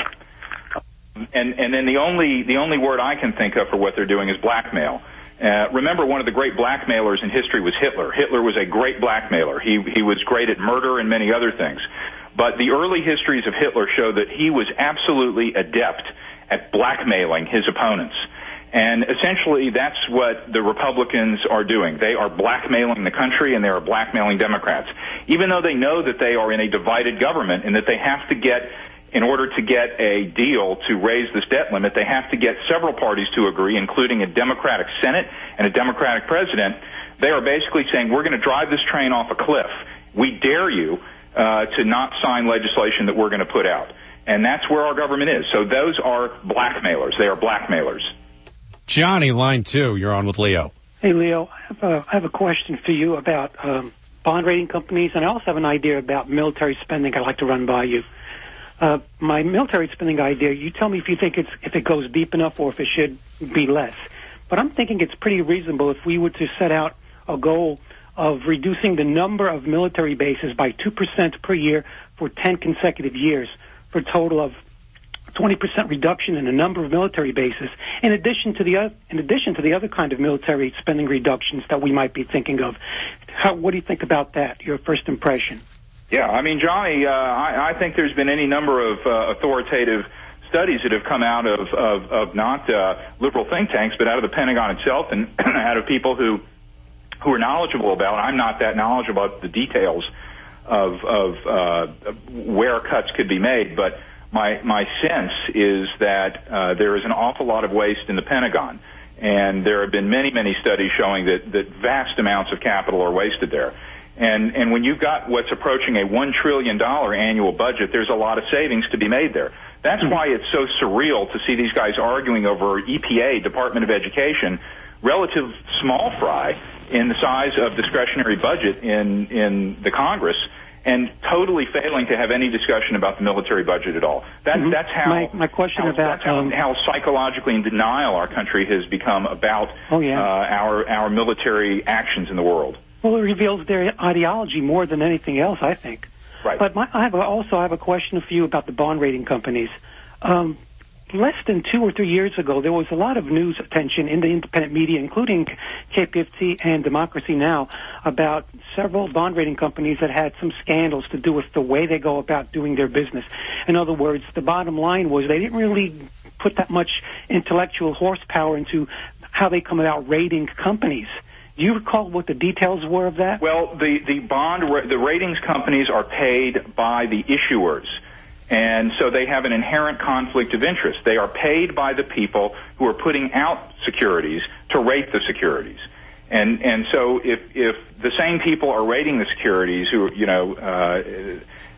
And and then the only the only word I can think of for what they're doing is blackmail. Uh, remember, one of the great blackmailers in history was Hitler. Hitler was a great blackmailer. He he was great at murder and many other things. But the early histories of Hitler show that he was absolutely adept at blackmailing his opponents. And essentially, that's what the Republicans are doing. They are blackmailing the country, and they are blackmailing Democrats. Even though they know that they are in a divided government and that they have to get, in order to get a deal to raise this debt limit, they have to get several parties to agree, including a Democratic Senate and a Democratic president. They are basically saying, we're going to drive this train off a cliff. We dare you uh, to not sign legislation that we're going to put out. And that's where our government is. So those are blackmailers. They are blackmailers. Johnny, line two. You're on with Leo. Hey, Leo, I have a, I have a question for you about um, bond rating companies, and I also have an idea about military spending I'd like to run by you. Uh, my military spending idea, you tell me if you think it's if it goes deep enough or if it should be less. But I'm thinking it's pretty reasonable if we were to set out a goal of reducing the number of military bases by two percent per year for ten consecutive years, for a total of twenty percent reduction in the number of military bases, in addition to the other, in addition to the other kind of military spending reductions that we might be thinking of. How, what do you think about that? Your first impression? Yeah, I mean, Johnny, uh, I, I think there's been any number of uh, authoritative studies that have come out of, of, of not uh, liberal think tanks, but out of the Pentagon itself and out of people who who are knowledgeable about. I'm not that knowledgeable about the details of, of uh, where cuts could be made, but my my sense is that uh, there is an awful lot of waste in the Pentagon, and there have been many, many studies showing that, that vast amounts of capital are wasted there. And and when you've got what's approaching a one trillion dollars annual budget, there's a lot of savings to be made there. That's why it's so surreal to see these guys arguing over E P A, Department of Education, relative small fry in the size of discretionary budget in, in the Congress, and totally failing to have any discussion about the military budget at all. That, Mm-hmm. That's how my, my question how, about that's how, um, how psychologically in denial our country has become about oh, yeah. uh, our our military actions in the world. Well, it reveals their ideology more than anything else, I think. Right. But my, I have a, also I have a question for you about the bond rating companies. Um, less than two or three years ago, there was a lot of news attention in the independent media, including K P F T and Democracy Now!, about several bond rating companies that had some scandals to do with the way they go about doing their business. In other words, the bottom line was they didn't really put that much intellectual horsepower into how they come about rating companies. Do you recall what the details were of that? Well, the, the bond, the ratings companies are paid by the issuers. And so they have an inherent conflict of interest. They are paid by the people who are putting out securities to rate the securities. And and so if if the same people are rating the securities, who you know, uh,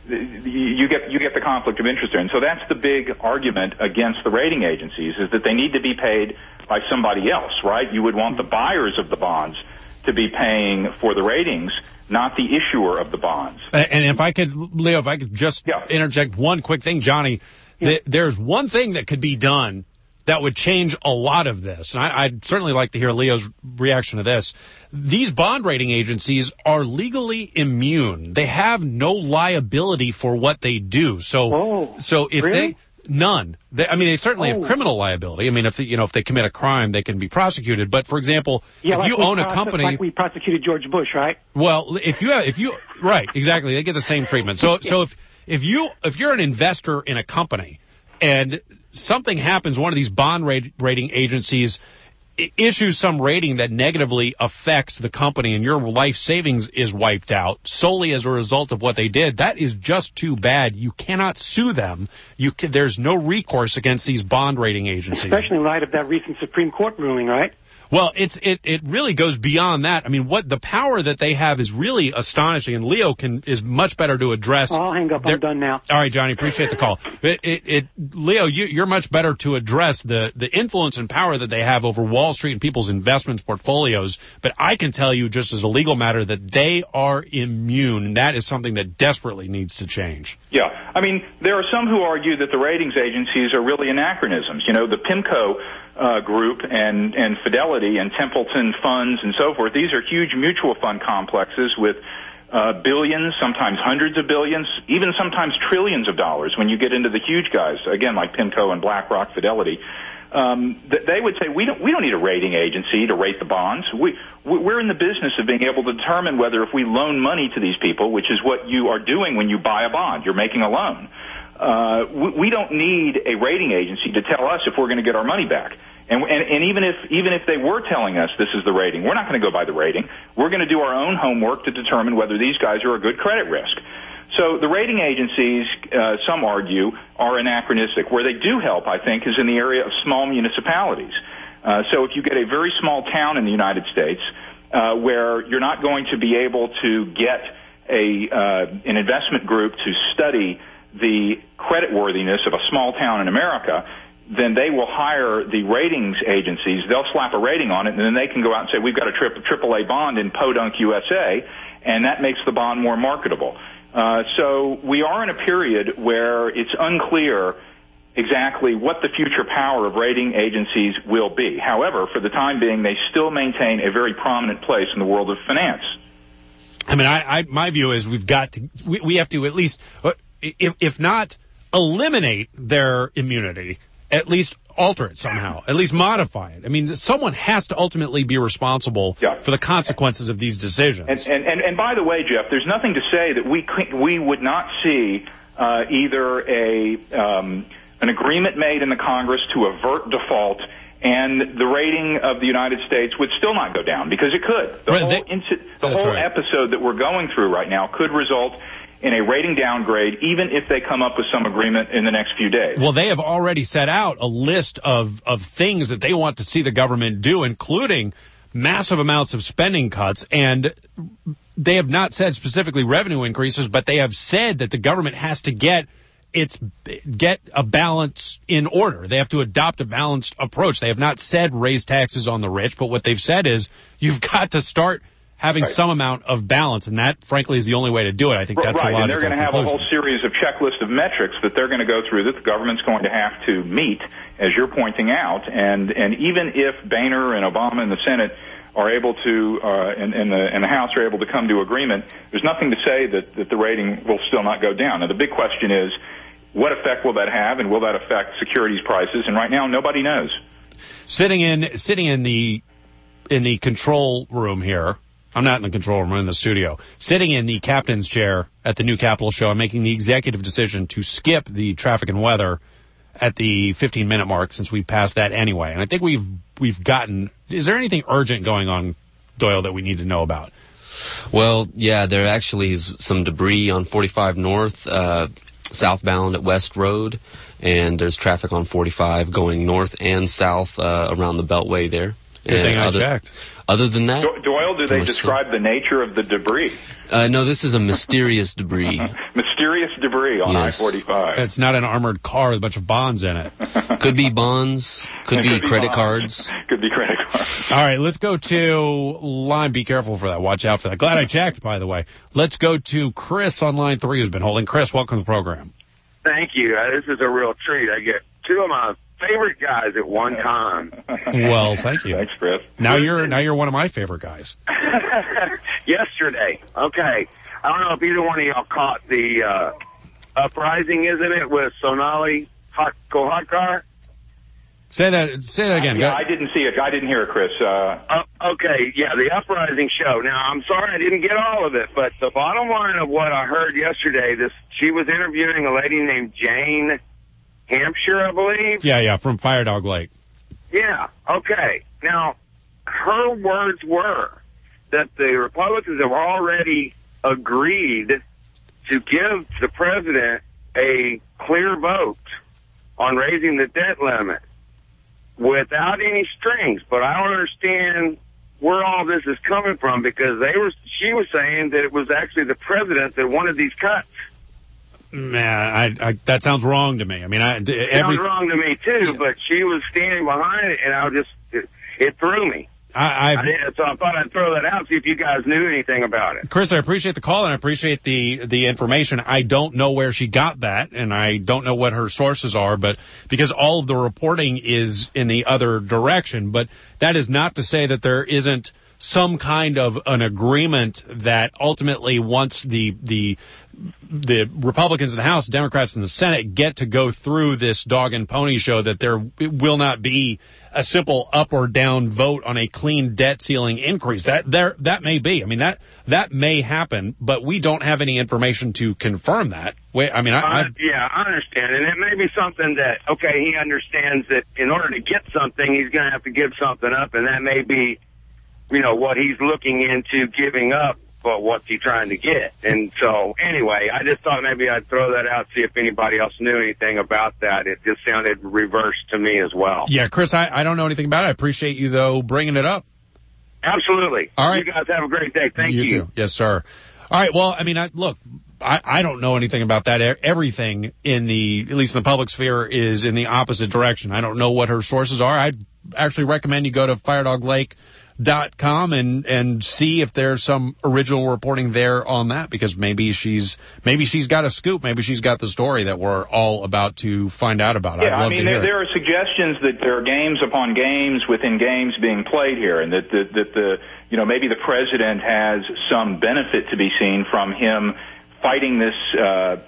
you get you get the conflict of interest there. And so that's the big argument against the rating agencies, is that they need to be paid by somebody else, right? You would want the buyers of the bonds to be paying for the ratings, not the issuer of the bonds. And if I could, Leo, if I could just yeah. interject one quick thing, Johnny, yeah. th- there's one thing that could be done that would change a lot of this. And I, I'd certainly like to hear Leo's reaction to this. These bond rating agencies are legally immune. They have no liability for what they do. So, oh, so if really? they, none. They, I mean, they certainly oh. have criminal liability. I mean, if they, you know, if they commit a crime, they can be prosecuted. But for example, yeah, if like you own a process, company, like we prosecuted George Bush, right? well, if you have, if you, right, exactly, they get the same treatment. So, so if, if you, if you're an investor in a company and something happens, one of these bond rate, rating agencies issues some rating that negatively affects the company and your life savings is wiped out solely as a result of what they did, that is just too bad. You cannot sue them. You can, there's no recourse against these bond rating agencies. Especially in light of that recent Supreme Court ruling, right? Well, it's it it really goes beyond that. I mean, what the power that they have is really astonishing, and Leo can is much better to address. I'll hang up. I'm done now. All right, Johnny, appreciate the call. It, it, it Leo, you, you're much better to address the the influence and power that they have over Wall Street and people's investments portfolios. But I can tell you, just as a legal matter, that they are immune, and that is something that desperately needs to change. Yeah, I mean, there are some who argue that the ratings agencies are really anachronisms. You know, the PIMCO uh, group and and Fidelity and Templeton Funds and so forth. These are huge mutual fund complexes with uh, billions, sometimes hundreds of billions, even sometimes trillions of dollars when you get into the huge guys, again, like PIMCO and BlackRock, Fidelity. Um, they would say, we don't, we don't need a rating agency to rate the bonds. We, we're in the business of being able to determine whether if we loan money to these people, which is what you are doing when you buy a bond, you're making a loan. Uh, we, we don't need a rating agency to tell us if we're going to get our money back. And, and, and even if even if they were telling us this is the rating, we're not going to go by the rating. We're going to do our own homework to determine whether these guys are a good credit risk. So the rating agencies, uh, some argue, are anachronistic. Where they do help, I think, is in the area of small municipalities. Uh, so if you get a very small town in the United States uh, where you're not going to be able to get a uh, an investment group to study the creditworthiness of a small town in America, then they will hire the ratings agencies. They'll slap a rating on it, and then they can go out and say, we've got a triple A bond in Podunk, U S A, and that makes the bond more marketable. Uh, so we are in a period where it's unclear exactly what the future power of rating agencies will be. However, for the time being, they still maintain a very prominent place in the world of finance. I mean, I, I my view is we've got to, we, we have to at least, if, if not eliminate their immunity, at least alter it somehow, at least modify it. I mean, someone has to ultimately be responsible yeah. for the consequences of these decisions. And, and, and, and by the way, Jeff, there's nothing to say that we we would not see uh, either a um, an agreement made in the Congress to avert default, and the rating of the United States would still not go down, because it could. The right, whole, they, inci- the whole right. episode that we're going through right now could result in a rating downgrade, even if they come up with some agreement in the next few days. Well, they have already set out a list of, of things that they want to see the government do, including massive amounts of spending cuts. And they have not said specifically revenue increases, but they have said that the government has to get its get a balance in order. They have to adopt a balanced approach. They have not said raise taxes on the rich, but what they've said is you've got to start having right. some amount of balance, and that, frankly, is the only way to do it. I think that's right. a logical and they're going to have conclusion. a whole series of checklist of metrics that they're going to go through that the government's going to have to meet, as you're pointing out. And and even if Boehner and Obama and the Senate are able to, uh, and, and, the, and the House are able to come to agreement, there's nothing to say that, that the rating will still not go down. Now, the big question is, what effect will that have, and will that affect securities prices? And right now, nobody knows. Sitting in sitting in the in the control room here, I'm not in the control room, I'm in the studio. Sitting in the captain's chair at the new Capitol show, I'm making the executive decision to skip the traffic and weather at the fifteen minute mark, since we passed that anyway. And I think we've we've gotten. Is there anything urgent going on, Doyle, that we need to know about? Well, yeah, there actually is some debris on forty-five North, uh, southbound at West Road, and there's traffic on forty-five going north and south uh, around the Beltway there. Good and thing I other, checked. Other than that, Do- Doyle, do they describe the nature of the debris? Uh, no, this is a mysterious debris. Mysterious debris on yes. I forty-five. It's not an armored car with a bunch of bonds in it. Could be bonds. Could, be, could be credit bonds. cards. Could be credit cards. All right, let's go to line. Be careful for that. Watch out for that. Glad I checked, by the way. Let's go to Chris on line three, who's been holding. Chris, welcome to the program. Thank you. Uh, this is a real treat. I get two of my favorite guys at one time. Well, thank you. Thanks, Chris. Now you're now you're one of my favorite guys. Yesterday, okay. I don't know if either one of y'all caught the uh, uprising, isn't it, with Sonali Kolhatkar? Say that. Say that again. Yeah, I didn't see it. I didn't hear it, Chris. Uh, uh, okay, yeah, the uprising show. Now, I'm sorry I didn't get all of it, but the bottom line of what I heard yesterday, this she was interviewing a lady named Jane Hampshire, I believe. Yeah, yeah, from Fire Dog Lake. Yeah, okay. Now, her words were that the Republicans have already agreed to give the president a clear vote on raising the debt limit without any strings. But I don't understand where all this is coming from, because they were, she was saying that it was actually the president that wanted these cuts. Man, I, I, that sounds wrong to me. I mean, I, every... It sounds wrong to me, too, yeah. But she was standing behind it, and I just, it, it threw me. I, I did, so I thought I'd throw that out, see if you guys knew anything about it. Chris, I appreciate the call and I appreciate the the information. I don't know where she got that, and I don't know what her sources are, but because all of the reporting is in the other direction. But that is not to say that there isn't some kind of an agreement that ultimately, once the the the Republicans in the House, Democrats in the Senate get to go through this dog and pony show, that there will not be a simple up or down vote on a clean debt ceiling increase. That there that may be. I mean, that that may happen, but we don't have any information to confirm that. Wait, I mean, I, I uh, yeah, I understand, and it may be something that, okay, he understands that in order to get something, he's going to have to give something up, and that may be, you know, what he's looking into giving up. But what's he trying to get? And so, anyway, I just thought maybe I'd throw that out, see if anybody else knew anything about that. It just sounded reverse to me as well. Yeah, Chris, I, I don't know anything about it. I appreciate you, though, bringing it up. Absolutely. All right. You guys have a great day. Thank you. You too. Yes, sir. All right, well, I mean, I, look, I, I don't know anything about that. Everything in the, at least in the public sphere, is in the opposite direction. I don't know what her sources are. I'd actually recommend you go to Firedog Lake dot com and and see if there's some original reporting there on that, because maybe she's maybe she's got a scoop, maybe she's got the story that we're all about to find out about. Yeah, I'd love I mean, to there, hear there are suggestions that there are games upon games within games being played here, and that the, that the you know maybe the president has some benefit to be seen from him fighting this uh,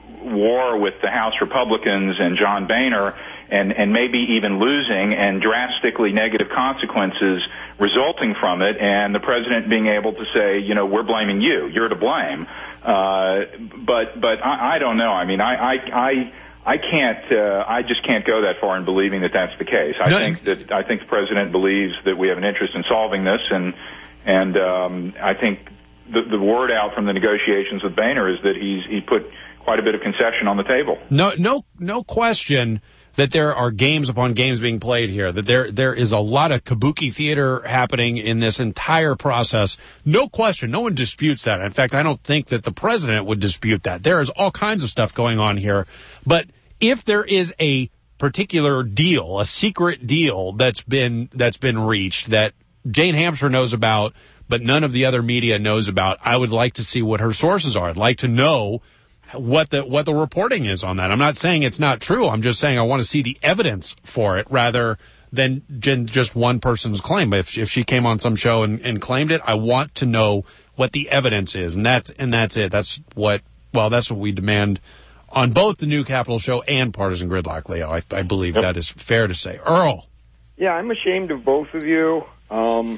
war with the House Republicans and John Boehner, and, and maybe even losing, and drastically negative consequences resulting from it, and the president being able to say, you know, we're blaming you, you're to blame. Uh, but but I, I don't know. I mean, I I I, I can't. Uh, I just can't go that far in believing that that's the case. I No. think that I think the president believes that we have an interest in solving this, and and um, I think the, the word out from the negotiations with Boehner is that he's he put quite a bit of concession on the table. No, no, no question that there are games upon games being played here, that there there is a lot of kabuki theater happening in this entire process. No question. No one disputes that. In fact, I don't think that the president would dispute that. There is all kinds of stuff going on here. But if there is a particular deal, a secret deal that's been that's been reached that Jane Hampshire knows about, but none of the other media knows about, I would like to see what her sources are. I'd like to know what the what the reporting is on that. I'm not saying it's not true. I'm just saying I want to see the evidence for it rather than just one person's claim. But if, if she came on some show and, and claimed it, I want to know what the evidence is, and that's and that's it. That's what well, that's what we demand on both the new Capitol show and Partisan Gridlock, Leo. I, I believe that is fair to say. Earl. Yeah, I'm ashamed of both of you. Um,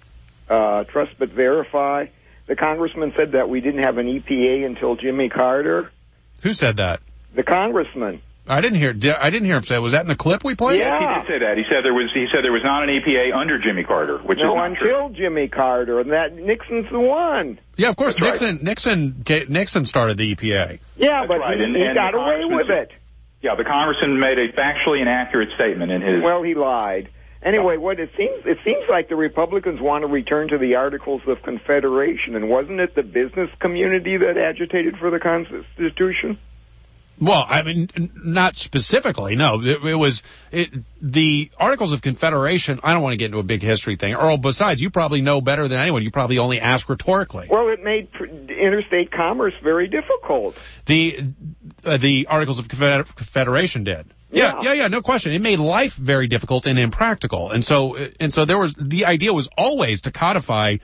uh, trust but verify. The congressman said that we didn't have an E P A until Jimmy Carter. Who said that? The congressman. I didn't hear. I didn't hear him say. Was that in the clip we played? Yeah, he did say that. He said there was. He said there was not an E P A under Jimmy Carter, which no, is not until true. Jimmy Carter, and that Nixon's the one. Yeah, of course. That's Nixon. Right. Nixon. Nixon started the E P A. Yeah, That's but right. he, and, he and got away with it. Yeah, the congressman made a factually inaccurate statement in his. Well, he lied. Anyway, what it seems it seems like the Republicans want to return to the Articles of Confederation, and wasn't it the business community that agitated for the Constitution? Well, I mean, not specifically. No, it, it was it, the Articles of Confederation. I don't want to get into a big history thing, Earl. Besides, you probably know better than anyone. You probably only ask rhetorically. Well, it made pr- interstate commerce very difficult. The uh, the Articles of Confeder- Confederation did. Yeah, yeah, yeah, no question. It made life very difficult and impractical, and so and so there was the idea was always to codify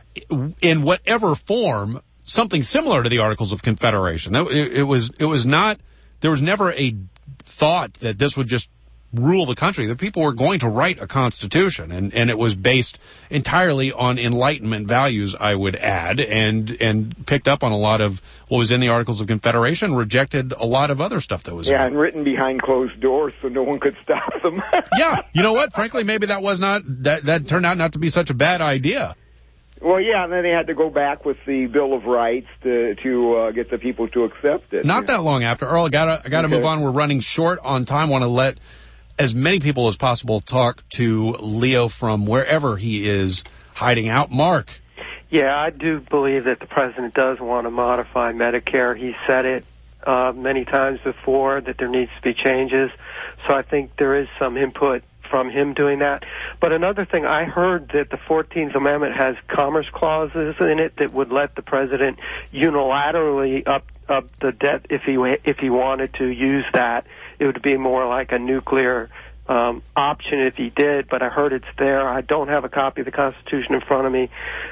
in whatever form something similar to the Articles of Confederation. It, it was it was not there was never a thought that this would just rule the country. The people were going to write a constitution, and, and it was based entirely on Enlightenment values, I would add, and and picked up on a lot of what was in the Articles of Confederation, rejected a lot of other stuff that was yeah, in it. and written behind closed doors so no one could stop them. Yeah, you know what? Frankly, maybe that was not that that turned out not to be such a bad idea. Well, yeah, and then they had to go back with the Bill of Rights to to uh, get the people to accept it. Not that long after. Earl, I gotta, I gotta Okay. move on. We're running short on time. Want to let as many people as possible talk to Leo from wherever he is hiding out. Mark. Yeah, I do believe that the president does want to modify Medicare. He said it uh, many times before that there needs to be changes. So I think there is some input from him doing that. But another thing, I heard that the fourteenth Amendment has commerce clauses in it that would let the president unilaterally up up the debt if he if he wanted to use that. It would be more like a nuclear um, option if he did, but I heard it's there. I don't have a copy of the Constitution in front of me,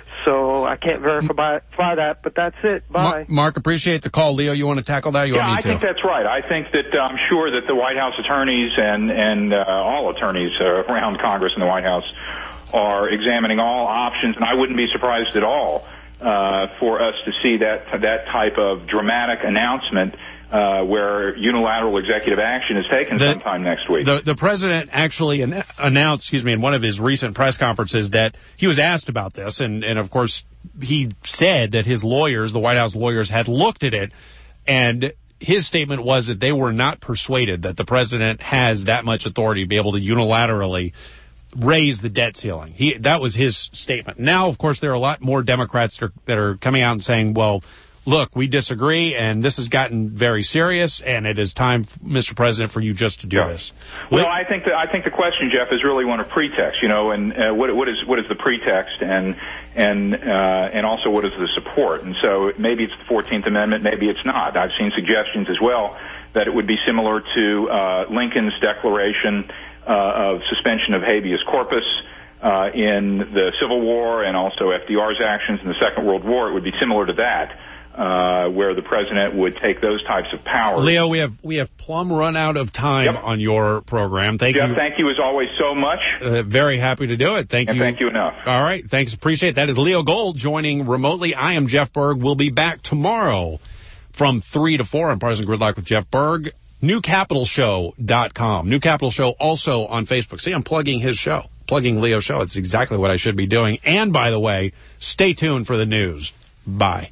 so I can't verify that, but that's it. Bye. Ma- Mark, appreciate the call. Leo, you want to tackle that? You yeah, want me I to? think that's right. I think that uh, I'm sure that the White House attorneys and and uh, all attorneys uh, around Congress and the White House are examining all options, and I wouldn't be surprised at all uh, for us to see that that type of dramatic announcement uh, where unilateral executive action is taken The- sometime next week. The the president actually an- announced, excuse me, in one of his recent press conferences that he was asked about this, and, and of course he said that his lawyers, the White House lawyers, had looked at it, and his statement was that they were not persuaded that the president has that much authority to be able to unilaterally raise the debt ceiling. He that was his statement. Now, of course, there are a lot more Democrats that are, that are coming out and saying, well, look, we disagree, and this has gotten very serious, and it is time, Mister President, for you just to do Yeah. this. Well, I think that I think the question, Jeff, is really one of pretext. You know, and uh, what what is what is the pretext, and and uh, and also what is the support? And so maybe it's the fourteenth Amendment, maybe it's not. I've seen suggestions as well that it would be similar to uh, Lincoln's declaration uh, of suspension of habeas corpus uh, in the Civil War, and also F D R's actions in the Second World War. It would be similar to that. Uh, where the president would take those types of powers. Leo, we have we have plumb run out of time Yep. on your program. Thank Jeff, you. thank you as always so much. Uh, very happy to do it. Thank And you. thank you enough. All right. Thanks. Appreciate it. That is Leo Gold joining remotely. I am Jeff Berg. We'll be back tomorrow from three to four on Partisan Gridlock with Jeff Berg. new capital show dot com. New Capital Show also on Facebook. See, I'm plugging his show, plugging Leo's show. It's exactly what I should be doing. And by the way, stay tuned for the news. Bye.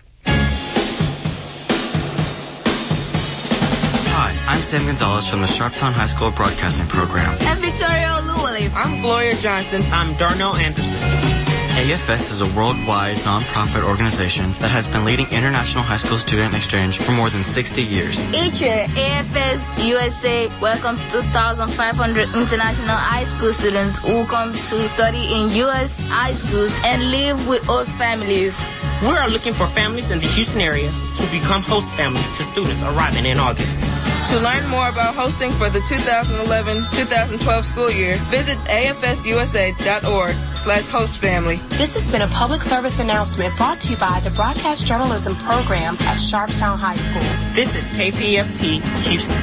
Hi, I'm Sam Gonzalez from the Sharpstown High School Broadcasting Program. I'm Victoria Oluwale. I'm Gloria Johnson. I'm Darnell Anderson. A F S is a worldwide nonprofit organization that has been leading international high school student exchange for more than sixty years. Each year, A F S U S A welcomes two thousand five hundred international high school students who come to study in U S high schools and live with host families. We are looking for families in the Houston area to become host families to students arriving in August. To learn more about hosting for the two thousand eleven two thousand twelve school year, visit afsusa.org slash host family. This has been a public service announcement brought to you by the Broadcast Journalism Program at Sharpstown High School. This is K P F T Houston.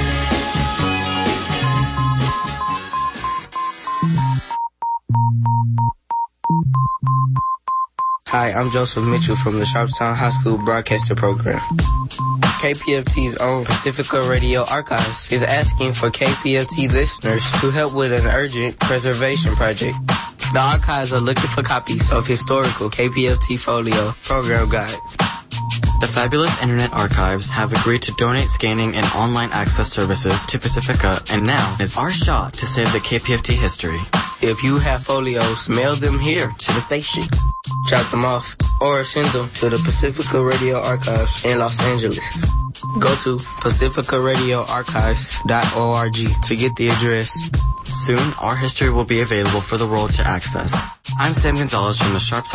Hi, I'm Joseph Mitchell from the Sharpstown High School Broadcaster Program. K P F T's own Pacifica Radio Archives is asking for K P F T listeners to help with an urgent preservation project. The archives are looking for copies of historical K P F T folio program guides. The fabulous Internet Archives have agreed to donate scanning and online access services to Pacifica, and now is our shot to save the K P F T history. If you have folios, mail them here to the station. Drop them off or send them to the Pacifica Radio Archives in Los Angeles. Go to pacifica radio archives dot org to get the address. Soon, our history will be available for the world to access. I'm Sam Gonzalez from the Sharpstown